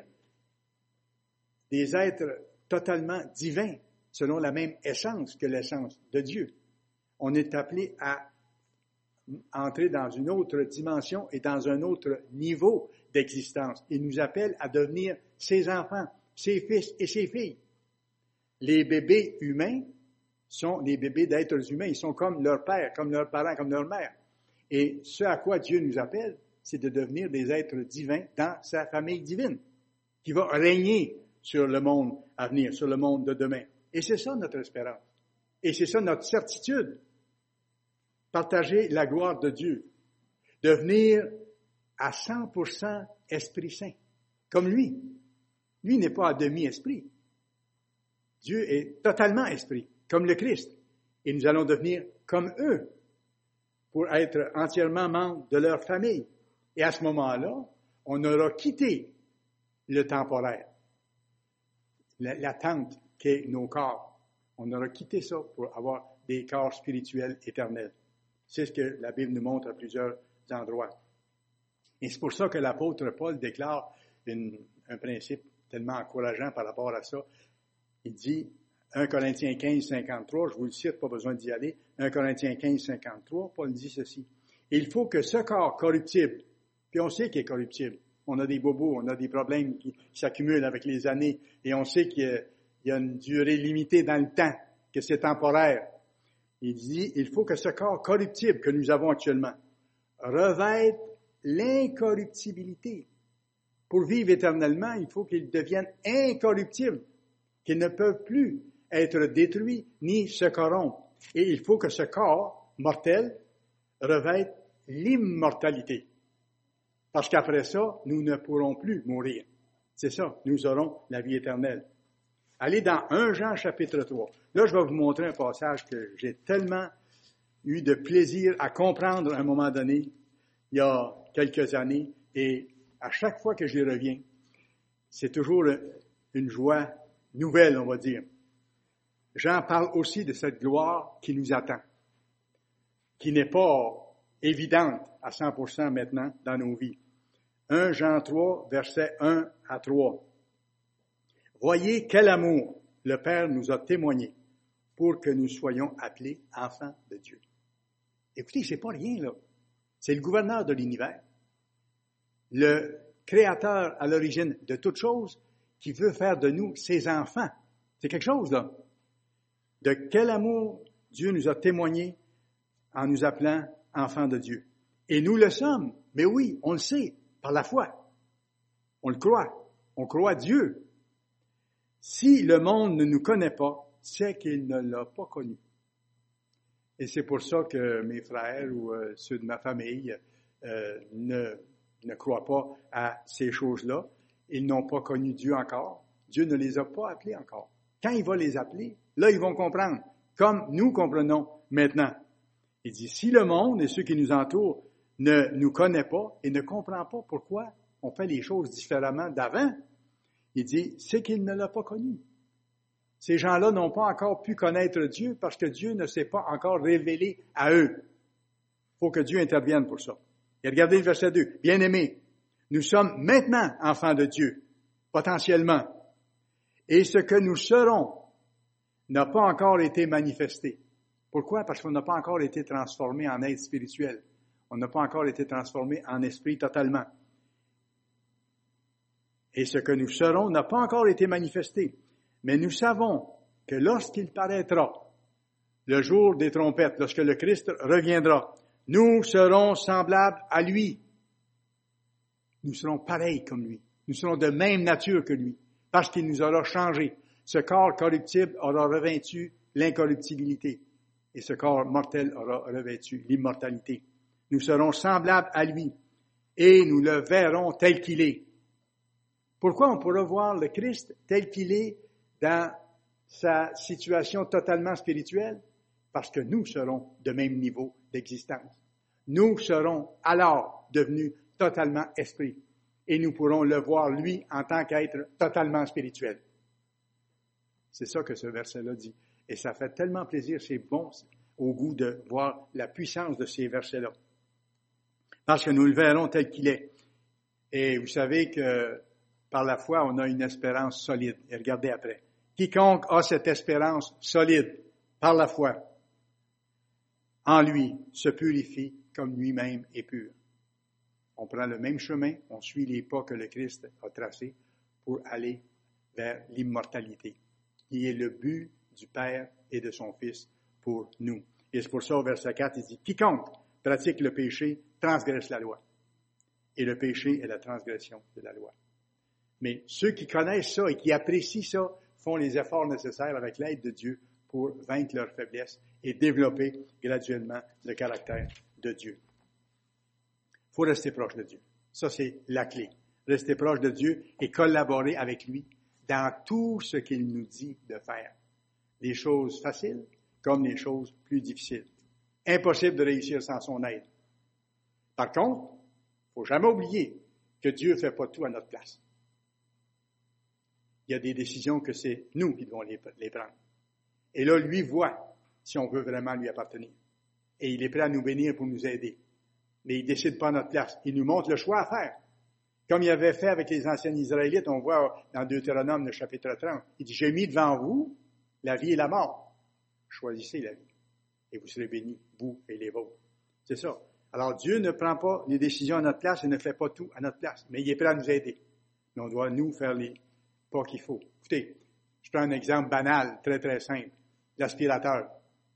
des êtres totalement divin, selon la même essence que l'essence de Dieu. On est appelé à entrer dans une autre dimension et dans un autre niveau d'existence. Il nous appelle à devenir ses enfants, ses fils et ses filles. Les bébés humains sont des bébés d'êtres humains. Ils sont comme leur père, comme leurs parents, comme leur mère. Et ce à quoi Dieu nous appelle, c'est de devenir des êtres divins dans sa famille divine, qui va régner sur le monde à venir, sur le monde de demain. Et c'est ça notre espérance. Et c'est ça notre certitude. Partager la gloire de Dieu. Devenir à 100% Esprit Saint. Comme lui. Lui n'est pas à demi-esprit. Dieu est totalement esprit, comme le Christ. Et nous allons devenir comme eux pour être entièrement membres de leur famille. Et à ce moment-là, on aura quitté le temporaire. L'attente qu'est nos corps. On aura quitté ça pour avoir des corps spirituels éternels. C'est ce que la Bible nous montre à plusieurs endroits. Et c'est pour ça que l'apôtre Paul déclare un principe tellement encourageant par rapport à ça. Il dit, 1 Corinthiens 15, 53, je vous le cite, pas besoin d'y aller, 1 Corinthiens 15, 53, Paul dit ceci. Il faut que ce corps corruptible, puis on sait qu'il est corruptible, on a des bobos, on a des problèmes qui s'accumulent avec les années, et on sait qu'il y a une durée limitée dans le temps, que c'est temporaire. Il dit, il faut que ce corps corruptible que nous avons actuellement revête l'incorruptibilité. Pour vivre éternellement, il faut qu'il devienne incorruptible, qu'ils ne peuvent plus être détruits ni se corrompre. Et il faut que ce corps mortel revête l'immortalité. Parce qu'après ça, nous ne pourrons plus mourir. C'est ça, nous aurons la vie éternelle. Allez dans 1 Jean chapitre 3. Là, je vais vous montrer un passage que j'ai tellement eu de plaisir à comprendre à un moment donné, il y a quelques années, et à chaque fois que j'y reviens, c'est toujours une joie nouvelle, on va dire. Jean parle aussi de cette gloire qui nous attend. qui n'est pas évidente à 100% maintenant dans nos vies. 1 Jean 3, versets 1 à 3. Voyez quel amour le Père nous a témoigné pour que nous soyons appelés enfants de Dieu. Écoutez, c'est pas rien, là. C'est le gouverneur de l'univers, le créateur à l'origine de toutes choses, qui veut faire de nous ses enfants. C'est quelque chose, là. De quel amour Dieu nous a témoigné en nous appelant enfants de Dieu. Et nous le sommes. Mais oui, on le sait, par la foi. On le croit. On croit Dieu. Si le monde ne nous connaît pas, c'est qu'il ne l'a pas connu. Et c'est pour ça que mes frères ou ceux de ma famille ne croient pas à ces choses-là. Ils n'ont pas connu Dieu encore. Dieu ne les a pas appelés encore. Quand il va les appeler, là, ils vont comprendre, comme nous comprenons maintenant. Il dit, si le monde et ceux qui nous entourent ne nous connaissent pas et ne comprennent pas pourquoi on fait les choses différemment d'avant, il dit, c'est qu'il ne l'a pas connu. Ces gens-là n'ont pas encore pu connaître Dieu parce que Dieu ne s'est pas encore révélé à eux. Il faut que Dieu intervienne pour ça. Et regardez le verset 2. Bien-aimés, nous sommes maintenant enfants de Dieu, potentiellement. Et ce que nous serons n'a pas encore été manifesté. Pourquoi? Parce qu'on n'a pas encore été transformé en être spirituel. On n'a pas encore été transformé en esprit totalement. Et ce que nous serons n'a pas encore été manifesté. Mais nous savons que lorsqu'il paraîtra, le jour des trompettes, lorsque le Christ reviendra, nous serons semblables à lui. Nous serons pareils comme lui. Nous serons de même nature que lui, parce qu'il nous aura changés. Ce corps corruptible aura revêtu l'incorruptibilité, et ce corps mortel aura revêtu l'immortalité. Nous serons semblables à lui, et nous le verrons tel qu'il est. Pourquoi on pourra voir le Christ tel qu'il est dans sa situation totalement spirituelle? Parce que nous serons de même niveau d'existence. Nous serons alors devenus totalement esprit. Et nous pourrons le voir, lui, en tant qu'être totalement spirituel. C'est ça que ce verset-là dit. Et ça fait tellement plaisir, c'est bon au goût de voir la puissance de ces versets-là. Parce que nous le verrons tel qu'il est. Et vous savez que par la foi, on a une espérance solide. Et regardez après. Quiconque a cette espérance solide par la foi, en lui, se purifie comme lui-même est pur. On prend le même chemin, on suit les pas que le Christ a tracés pour aller vers l'immortalité, qui est le but du Père et de son Fils pour nous. Et c'est pour ça, au verset 4, il dit, « Quiconque pratique le péché transgresse la loi. » Et le péché est la transgression de la loi. Mais ceux qui connaissent ça et qui apprécient ça font les efforts nécessaires avec l'aide de Dieu pour vaincre leur faiblesse et développer graduellement le caractère de Dieu. Il faut rester proche de Dieu. Ça, c'est la clé. Rester proche de Dieu et collaborer avec lui dans tout ce qu'il nous dit de faire. Les choses faciles comme les choses plus difficiles. Impossible de réussir sans son aide. Par contre, il ne faut jamais oublier que Dieu ne fait pas tout à notre place. Il y a des décisions que c'est nous qui devons les prendre. Et là, lui voit si on veut vraiment lui appartenir. Et il est prêt à nous bénir pour nous aider. Mais il ne décide pas à notre place. Il nous montre le choix à faire. Comme il avait fait avec les anciens Israélites, on voit dans Deutéronome, le chapitre 30, il dit, « J'ai mis devant vous la vie et la mort. Choisissez la vie. Et vous serez bénis, vous et les vôtres. » C'est ça. Alors, Dieu ne prend pas les décisions à notre place et ne fait pas tout à notre place. Mais il est prêt à nous aider. Mais on doit, nous, faire les pas qu'il faut. Écoutez, je prends un exemple banal, très, très simple. L'aspirateur.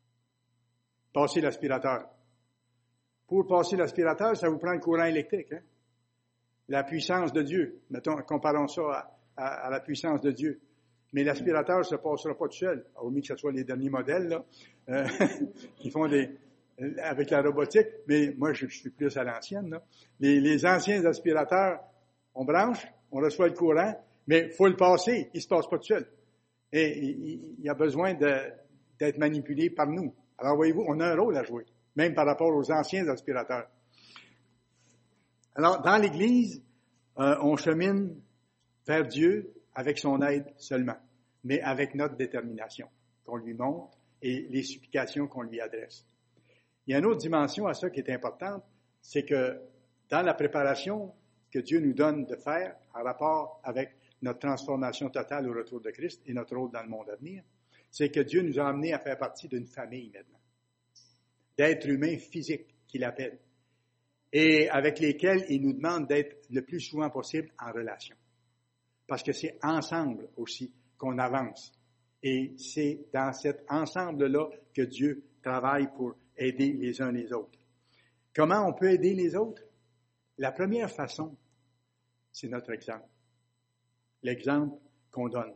Passer l'aspirateur. Pour passer l'aspirateur, ça vous prend le courant électrique. Hein? La puissance de Dieu. Mettons, comparons ça à la puissance de Dieu. Mais l'aspirateur ne se passera pas tout seul. Au mieux que ce soit les derniers modèles là, qui font avec la robotique. Mais moi, je suis plus à l'ancienne. Là. Les anciens aspirateurs, on branche, on reçoit le courant, mais il faut le passer. Il ne se passe pas tout seul. Et il y a besoin d'être manipulé par nous. Alors, voyez-vous, on a un rôle à jouer, même par rapport aux anciens aspirateurs. Alors, dans l'Église, on chemine vers Dieu avec son aide seulement, mais avec notre détermination qu'on lui montre et les supplications qu'on lui adresse. Il y a une autre dimension à ça qui est importante, c'est que dans la préparation que Dieu nous donne de faire en rapport avec notre transformation totale au retour de Christ et notre rôle dans le monde à venir, c'est que Dieu nous a amenés à faire partie d'une famille maintenant, d'êtres humains physiques qu'il appelle, et avec lesquels il nous demande d'être le plus souvent possible en relation. Parce que c'est ensemble aussi qu'on avance. Et c'est dans cet ensemble-là que Dieu travaille pour aider les uns les autres. Comment on peut aider les autres? La première façon, c'est notre exemple. L'exemple qu'on donne.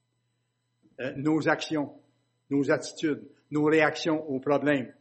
Nos actions, nos attitudes, nos réactions aux problèmes.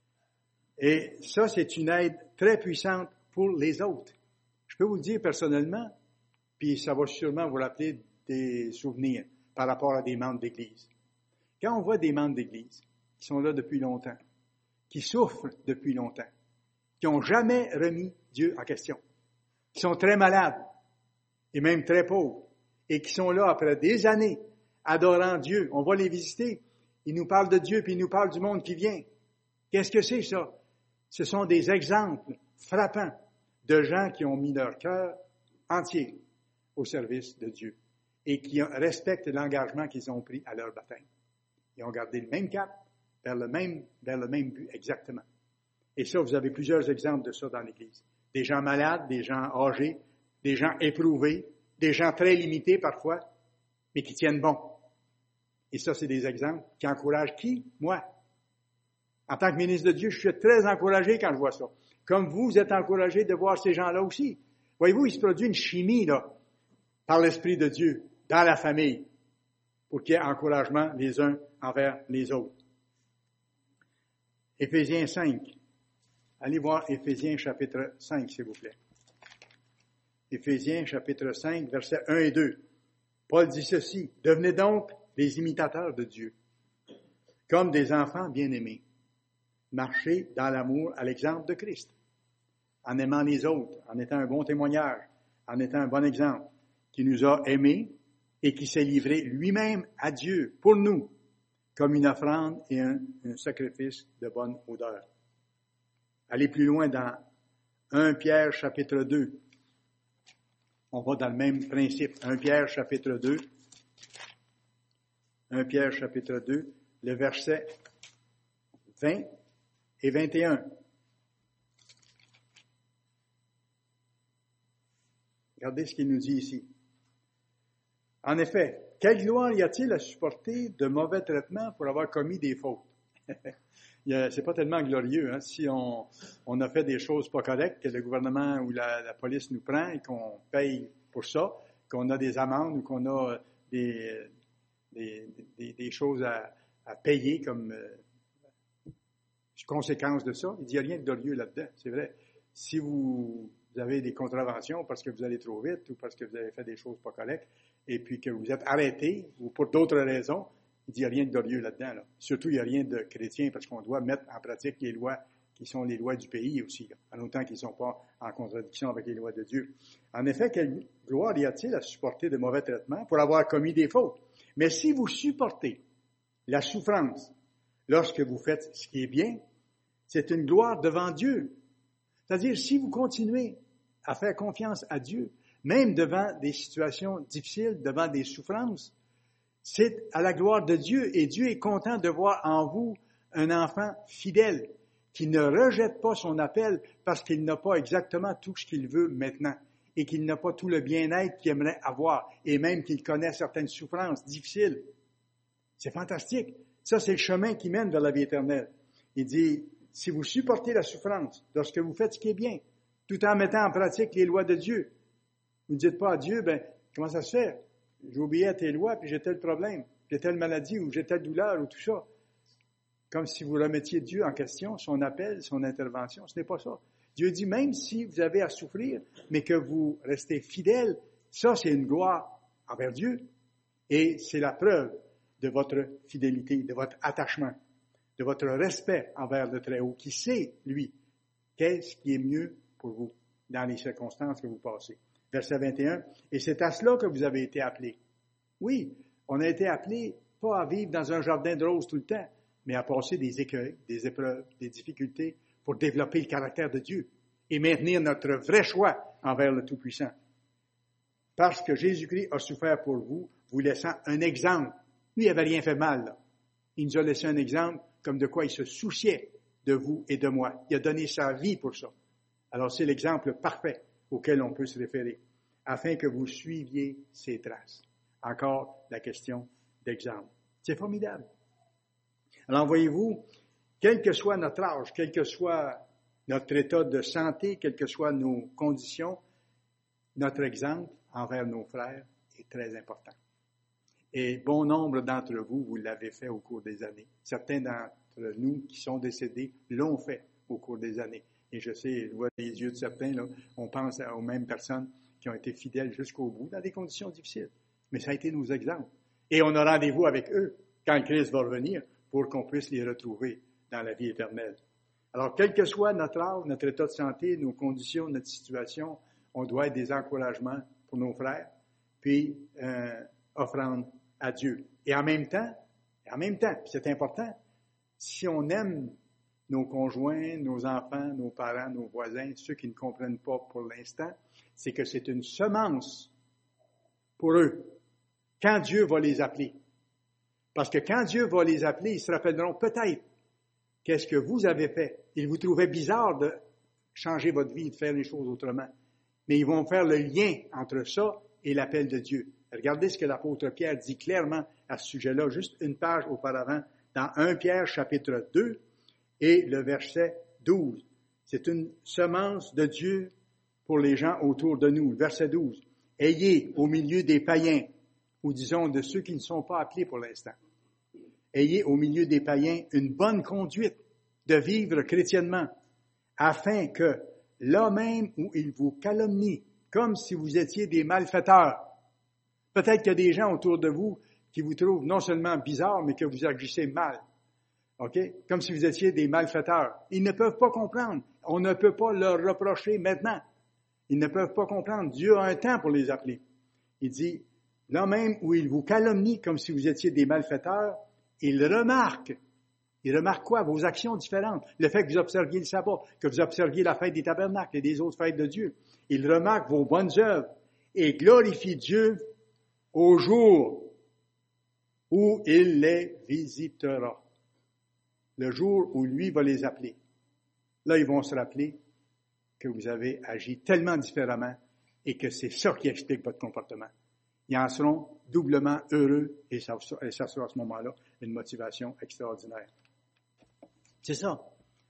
Et ça, c'est une aide très puissante pour les autres. Je peux vous le dire personnellement, puis ça va sûrement vous rappeler des souvenirs par rapport à des membres d'Église. Quand on voit des membres d'Église qui sont là depuis longtemps, qui souffrent depuis longtemps, qui n'ont jamais remis Dieu en question, qui sont très malades et même très pauvres, et qui sont là après des années adorant Dieu, on va les visiter, ils nous parlent de Dieu, puis ils nous parlent du monde qui vient. Qu'est-ce que c'est ça? Ce sont des exemples frappants de gens qui ont mis leur cœur entier au service de Dieu et qui respectent l'engagement qu'ils ont pris à leur baptême. Ils ont gardé le même cap vers le même but exactement. Et ça, vous avez plusieurs exemples de ça dans l'Église. Des gens malades, des gens âgés, des gens éprouvés, des gens très limités parfois, mais qui tiennent bon. Et ça, c'est des exemples qui encouragent qui? Moi. En tant que ministre de Dieu, je suis très encouragé quand je vois ça. Comme vous êtes encouragé de voir ces gens-là aussi. Voyez-vous, il se produit une chimie, là, par l'Esprit de Dieu, dans la famille, pour qu'il y ait encouragement les uns envers les autres. Éphésiens 5. Allez voir Éphésiens chapitre 5, s'il vous plaît. Éphésiens chapitre 5, versets 1 et 2. Paul dit ceci, « Devenez donc les imitateurs de Dieu, comme des enfants bien-aimés. Marchez dans l'amour à l'exemple de Christ, en aimant les autres, en étant un bon témoignage, en étant un bon exemple, qui nous a aimés et qui s'est livré lui-même à Dieu pour nous, comme une offrande et un sacrifice de bonne odeur. » Allez plus loin dans 1 Pierre chapitre 2. On va dans le même principe. 1 Pierre chapitre 2. 1 Pierre chapitre 2, le verset 20 et 21. Regardez ce qu'il nous dit ici. En effet, quelle gloire y a-t-il à supporter de mauvais traitements pour avoir commis des fautes? C'est pas tellement glorieux, hein, si on a fait des choses pas correctes, que le gouvernement ou la police nous prend et qu'on paye pour ça, qu'on a des amendes ou qu'on a des choses à payer comme conséquence de ça. Il dit, il n'y a rien de glorieux là-dedans, c'est vrai. Si vous avez des contraventions parce que vous allez trop vite ou parce que vous avez fait des choses pas correctes et puis que vous êtes arrêté ou pour d'autres raisons, il dit, il n'y a rien de glorieux là-dedans. Là. Surtout, il n'y a rien de chrétien parce qu'on doit mettre en pratique les lois qui sont les lois du pays aussi, là, en autant qu'ils ne sont pas en contradiction avec les lois de Dieu. En effet, quelle gloire y a-t-il à supporter de mauvais traitements pour avoir commis des fautes? Mais si vous supportez la souffrance lorsque vous faites ce qui est bien, c'est une gloire devant Dieu. C'est-à-dire, si vous continuez à faire confiance à Dieu, même devant des situations difficiles, devant des souffrances, c'est à la gloire de Dieu et Dieu est content de voir en vous un enfant fidèle qui ne rejette pas son appel parce qu'il n'a pas exactement tout ce qu'il veut maintenant et qu'il n'a pas tout le bien-être qu'il aimerait avoir et même qu'il connaît certaines souffrances difficiles. C'est fantastique. Ça, c'est le chemin qui mène vers la vie éternelle. Il dit, si vous supportez la souffrance lorsque vous faites ce qui est bien, tout en mettant en pratique les lois de Dieu, vous ne dites pas à Dieu, comment ça se fait? J'ai oublié à tes lois, puis j'ai tel problème, j'ai telle maladie, ou j'ai telle douleur, ou tout ça. Comme si vous remettiez Dieu en question, son appel, son intervention. Ce n'est pas ça. Dieu dit, même si vous avez à souffrir, mais que vous restez fidèle, ça, c'est une gloire envers Dieu. Et c'est la preuve de votre fidélité, de votre attachement, de votre respect envers le Très-Haut, qui sait, lui, qu'est-ce qui est mieux pour vous dans les circonstances que vous passez. Verset 21, « Et c'est à cela que vous avez été appelés. » Oui, on a été appelés pas à vivre dans un jardin de roses tout le temps, mais à passer des écueils, des épreuves, des difficultés pour développer le caractère de Dieu et maintenir notre vrai choix envers le Tout-Puissant. Parce que Jésus-Christ a souffert pour vous, vous laissant un exemple. Lui, il n'avait rien fait de mal, là. Il nous a laissé un exemple comme de quoi il se souciait de vous et de moi. Il a donné sa vie pour ça. Alors, c'est l'exemple parfait auquel on peut se référer, afin que vous suiviez ses traces. Encore la question d'exemple. C'est formidable. Alors, voyez-vous, quel que soit notre âge, quel que soit notre état de santé, quelles que soient nos conditions, notre exemple envers nos frères est très important. Et bon nombre d'entre vous, vous l'avez fait au cours des années. Certains d'entre nous qui sont décédés l'ont fait au cours des années. Et je sais, je vois les yeux de certains, là, on pense aux mêmes personnes qui ont été fidèles jusqu'au bout, dans des conditions difficiles. Mais ça a été nos exemples. Et on a rendez-vous avec eux quand Christ va revenir pour qu'on puisse les retrouver dans la vie éternelle. Alors, quel que soit notre âge, notre état de santé, nos conditions, notre situation, on doit être des encouragements pour nos frères, puis offrande à Dieu. Et en même temps, c'est important, si on aime nos conjoints, nos enfants, nos parents, nos voisins, ceux qui ne comprennent pas pour l'instant, c'est que c'est une semence pour eux, quand Dieu va les appeler. Parce que quand Dieu va les appeler, ils se rappelleront peut-être qu'est-ce que vous avez fait. Ils vous trouvaient bizarre de changer votre vie, de faire les choses autrement. Mais ils vont faire le lien entre ça et l'appel de Dieu. Regardez ce que l'apôtre Pierre dit clairement à ce sujet-là, juste une page auparavant, dans 1 Pierre chapitre 2 et le verset 12. C'est une semence de Dieu pour les gens autour de nous. Verset 12. Ayez au milieu des païens, ou disons de ceux qui ne sont pas appelés pour l'instant, ayez au milieu des païens une bonne conduite de vivre chrétiennement, afin que, là même où ils vous calomnient, comme si vous étiez des malfaiteurs. Peut-être qu'il y a des gens autour de vous qui vous trouvent non seulement bizarres, mais que vous agissez mal. OK? Comme si vous étiez des malfaiteurs. Ils ne peuvent pas comprendre. On ne peut pas leur reprocher maintenant. Ils ne peuvent pas comprendre. Dieu a un temps pour les appeler. Il dit, là même où ils vous calomnient comme si vous étiez des malfaiteurs, ils remarquent. Ils remarquent quoi? Vos actions différentes. Le fait que vous observiez le sabbat, que vous observiez la fête des tabernacles et des autres fêtes de Dieu. Ils remarquent vos bonnes œuvres et glorifient Dieu au jour où il les visitera. Le jour où lui va les appeler. Là, ils vont se rappeler que vous avez agi tellement différemment et que c'est ça qui explique votre comportement. Ils en seront doublement heureux et ça sera à ce moment-là une motivation extraordinaire. C'est ça.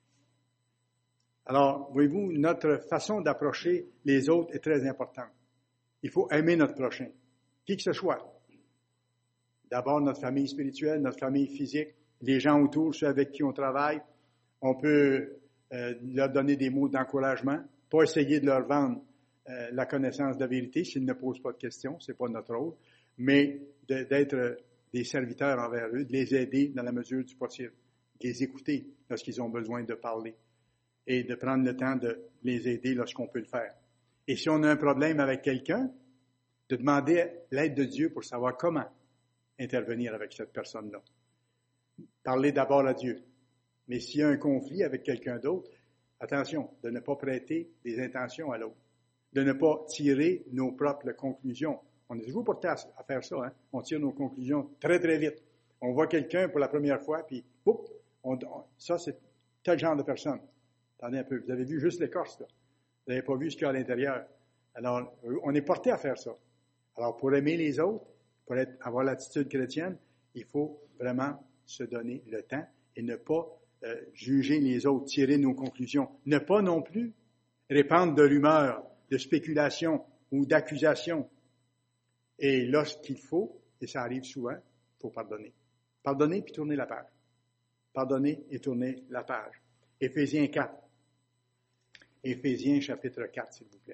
Alors, voyez-vous, notre façon d'approcher les autres est très importante. Il faut aimer notre prochain, qui que ce soit. D'abord, notre famille spirituelle, notre famille physique, les gens autour, ceux avec qui on travaille. On peut leur donner des mots d'encouragement, pas essayer de leur vendre la connaissance de la vérité s'ils ne posent pas de questions, c'est pas notre rôle, mais d'être des serviteurs envers eux, de les aider dans la mesure du possible, de les écouter lorsqu'ils ont besoin de parler et de prendre le temps de les aider lorsqu'on peut le faire. Et si on a un problème avec quelqu'un, de demander l'aide de Dieu pour savoir comment intervenir avec cette personne-là. Parler d'abord à Dieu. Mais s'il y a un conflit avec quelqu'un d'autre, attention, de ne pas prêter des intentions à l'autre. De ne pas tirer nos propres conclusions. On est toujours porté à faire ça, hein? On tire nos conclusions très, très vite. On voit quelqu'un pour la première fois, puis, boum, ça, c'est tel genre de personne. Attendez un peu, vous avez vu juste l'écorce, là. Vous n'avez pas vu ce qu'il y a à l'intérieur. Alors, on est porté à faire ça. Alors, pour aimer les autres, pour avoir l'attitude chrétienne, il faut vraiment se donner le temps et ne pas juger les autres, tirer nos conclusions. Ne pas non plus répandre de rumeurs, de spéculations ou d'accusations. Et lorsqu'il faut, et ça arrive souvent, il faut pardonner. Pardonner puis tourner la page. Pardonner et tourner la page. Éphésiens 4. Éphésiens chapitre 4, s'il vous plaît.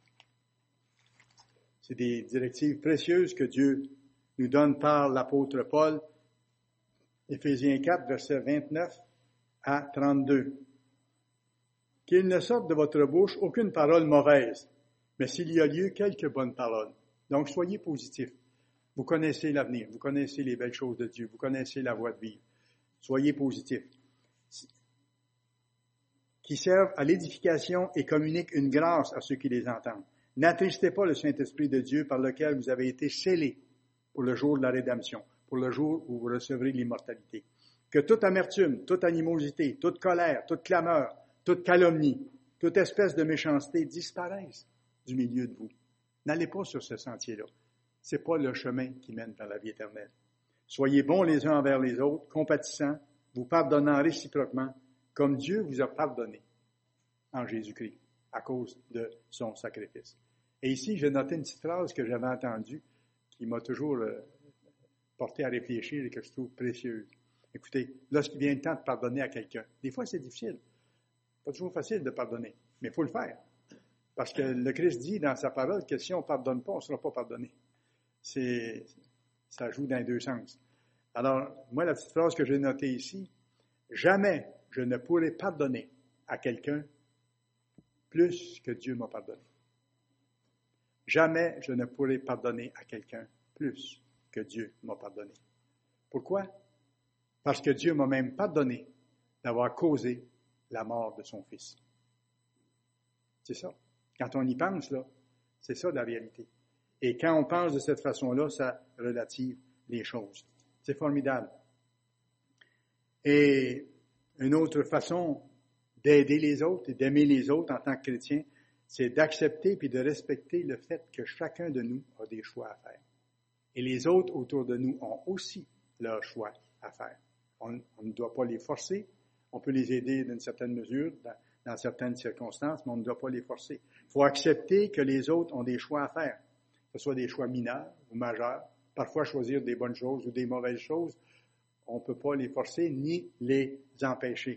C'est des directives précieuses que Dieu nous donne par l'apôtre Paul. Éphésiens 4, versets 29 à 32. Qu'il ne sorte de votre bouche aucune parole mauvaise, mais s'il y a lieu, quelques bonnes paroles. Donc, soyez positifs. Vous connaissez l'avenir, vous connaissez les belles choses de Dieu, vous connaissez la voie de vivre. Soyez positifs. Qui servent à l'édification et communiquent une grâce à ceux qui les entendent. N'attristez pas le Saint-Esprit de Dieu par lequel vous avez été scellés pour le jour de la rédemption, pour le jour où vous recevrez l'immortalité. Que toute amertume, toute animosité, toute colère, toute clameur, toute calomnie, toute espèce de méchanceté disparaissent du milieu de vous. N'allez pas sur ce sentier-là. Ce n'est pas le chemin qui mène vers la vie éternelle. Soyez bons les uns envers les autres, compatissants, vous pardonnant réciproquement, comme Dieu vous a pardonné en Jésus-Christ, à cause de son sacrifice. Et ici, j'ai noté une petite phrase que j'avais entendue, qui m'a toujours porté à réfléchir et que je trouve précieuse. Écoutez, lorsqu'il vient le temps de pardonner à quelqu'un, des fois c'est difficile, pas toujours facile de pardonner, mais il faut le faire. Parce que le Christ dit dans sa parole que si on ne pardonne pas, on ne sera pas pardonné. Ça joue dans les deux sens. Alors, moi, la petite phrase que j'ai notée ici, jamais je ne pourrai pardonner à quelqu'un plus que Dieu m'a pardonné. Jamais je ne pourrai pardonner à quelqu'un plus que Dieu m'a pardonné. Pourquoi? Parce que Dieu m'a même pardonné d'avoir causé la mort de son Fils. C'est ça. Quand on y pense, là, c'est ça la réalité. Et quand on pense de cette façon-là, ça relative les choses. C'est formidable. Et une autre façon d'aider les autres et d'aimer les autres en tant que chrétien, c'est d'accepter puis de respecter le fait que chacun de nous a des choix à faire. Et les autres autour de nous ont aussi leurs choix à faire. On ne doit pas les forcer. On peut les aider d'une certaine mesure, dans certaines circonstances, mais on ne doit pas les forcer. Il faut accepter que les autres ont des choix à faire, que ce soit des choix mineurs ou majeurs. Parfois, choisir des bonnes choses ou des mauvaises choses, on ne peut pas les forcer ni les empêcher.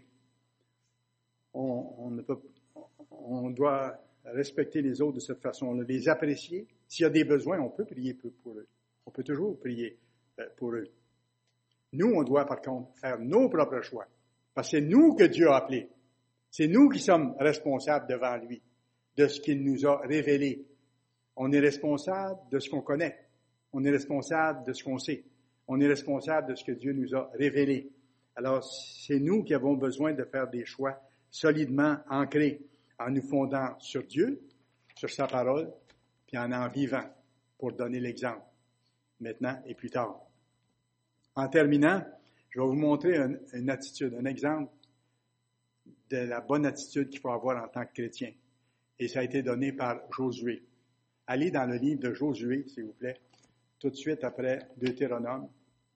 On doit respecter les autres de cette façon-là, les apprécier. S'il y a des besoins, on peut prier pour eux. On peut toujours prier pour eux. Nous, on doit par contre faire nos propres choix, parce que c'est nous que Dieu a appelés. C'est nous qui sommes responsables devant lui, de ce qu'il nous a révélé. On est responsable de ce qu'on connaît. On est responsable de ce qu'on sait. On est responsable de ce que Dieu nous a révélé. Alors, c'est nous qui avons besoin de faire des choix solidement ancrés, en nous fondant sur Dieu, sur sa parole, puis en vivant, pour donner l'exemple, maintenant et plus tard. En terminant, je vais vous montrer une attitude, un exemple de la bonne attitude qu'il faut avoir en tant que chrétien. Et ça a été donné par Josué. Allez dans le livre de Josué, s'il vous plaît, tout de suite après Deutéronome.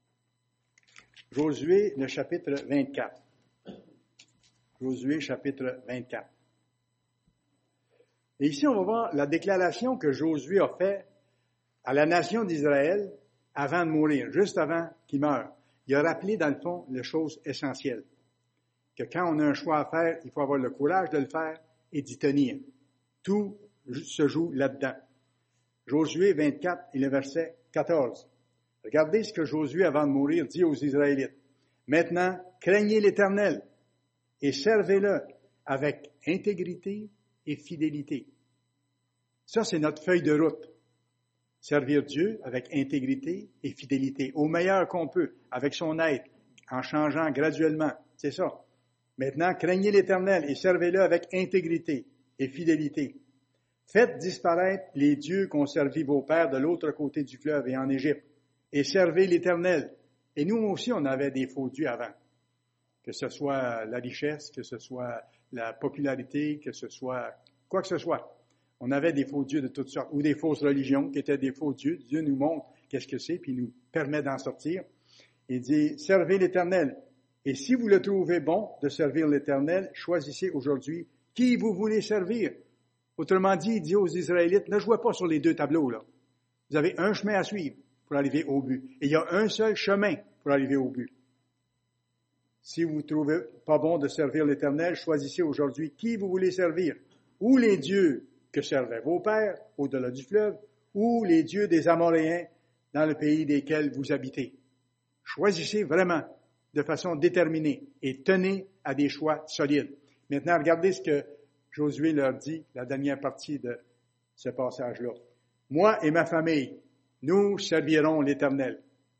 Josué, le chapitre 24. Josué, chapitre 24. Et ici, on va voir la déclaration que Josué a faite à la nation d'Israël avant de mourir, juste avant qu'il meure. Il a rappelé, dans le fond, les choses essentielles. Que quand on a un choix à faire, il faut avoir le courage de le faire et d'y tenir. Tout se joue là-dedans. Josué 24 et le verset 14. Regardez ce que Josué, avant de mourir, dit aux Israélites. Maintenant, craignez l'Éternel et servez-le avec intégrité et fidélité. Ça, c'est notre feuille de route. Servir Dieu avec intégrité et fidélité, au meilleur qu'on peut, avec son aide, en changeant graduellement. C'est ça. Maintenant, craignez l'Éternel et servez-le avec intégrité et fidélité. Faites disparaître les dieux qu'ont servi vos pères de l'autre côté du fleuve et en Égypte, et servez l'Éternel. Et nous aussi, on avait des faux dieux avant. Que ce soit la richesse, que ce soit la popularité, que ce soit quoi que ce soit. On avait des faux dieux de toutes sortes, ou des fausses religions qui étaient des faux dieux. Dieu nous montre qu'est-ce que c'est, puis nous permet d'en sortir. Il dit, servez l'Éternel. Et si vous le trouvez bon de servir l'Éternel, choisissez aujourd'hui qui vous voulez servir. Autrement dit, il dit aux Israélites, ne jouez pas sur les deux tableaux, là. Vous avez un chemin à suivre pour arriver au but. Et il y a un seul chemin pour arriver au but. Si vous ne trouvez pas bon de servir l'Éternel, choisissez aujourd'hui qui vous voulez servir. Ou les dieux que servaient vos pères au-delà du fleuve, ou les dieux des Amoréens dans le pays desquels vous habitez. Choisissez vraiment de façon déterminée et tenez à des choix solides. Maintenant, regardez ce que Josué leur dit, la dernière partie de ce passage-là. Moi et ma famille, nous servirons l'Éternel.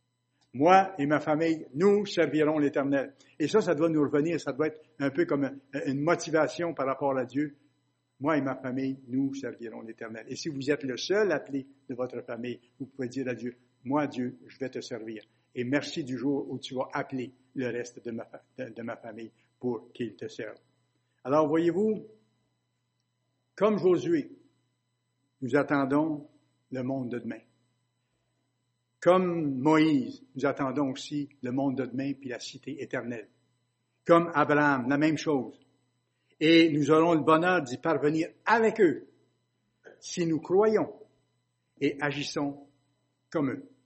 Moi et ma famille, nous servirons l'Éternel. Et ça doit nous revenir, ça doit être un peu comme une motivation par rapport à Dieu. Moi et ma famille, nous servirons l'Éternel. Et si vous êtes le seul appelé de votre famille, vous pouvez dire à Dieu, moi Dieu, je vais te servir. Et merci du jour où tu vas appeler le reste de ma famille pour qu'ils te servent. Alors voyez-vous, comme Josué, nous attendons le monde de demain. Comme Moïse, nous attendons aussi le monde de demain puis la cité éternelle. Comme Abraham, la même chose. Et nous aurons le bonheur d'y parvenir avec eux si nous croyons et agissons comme eux.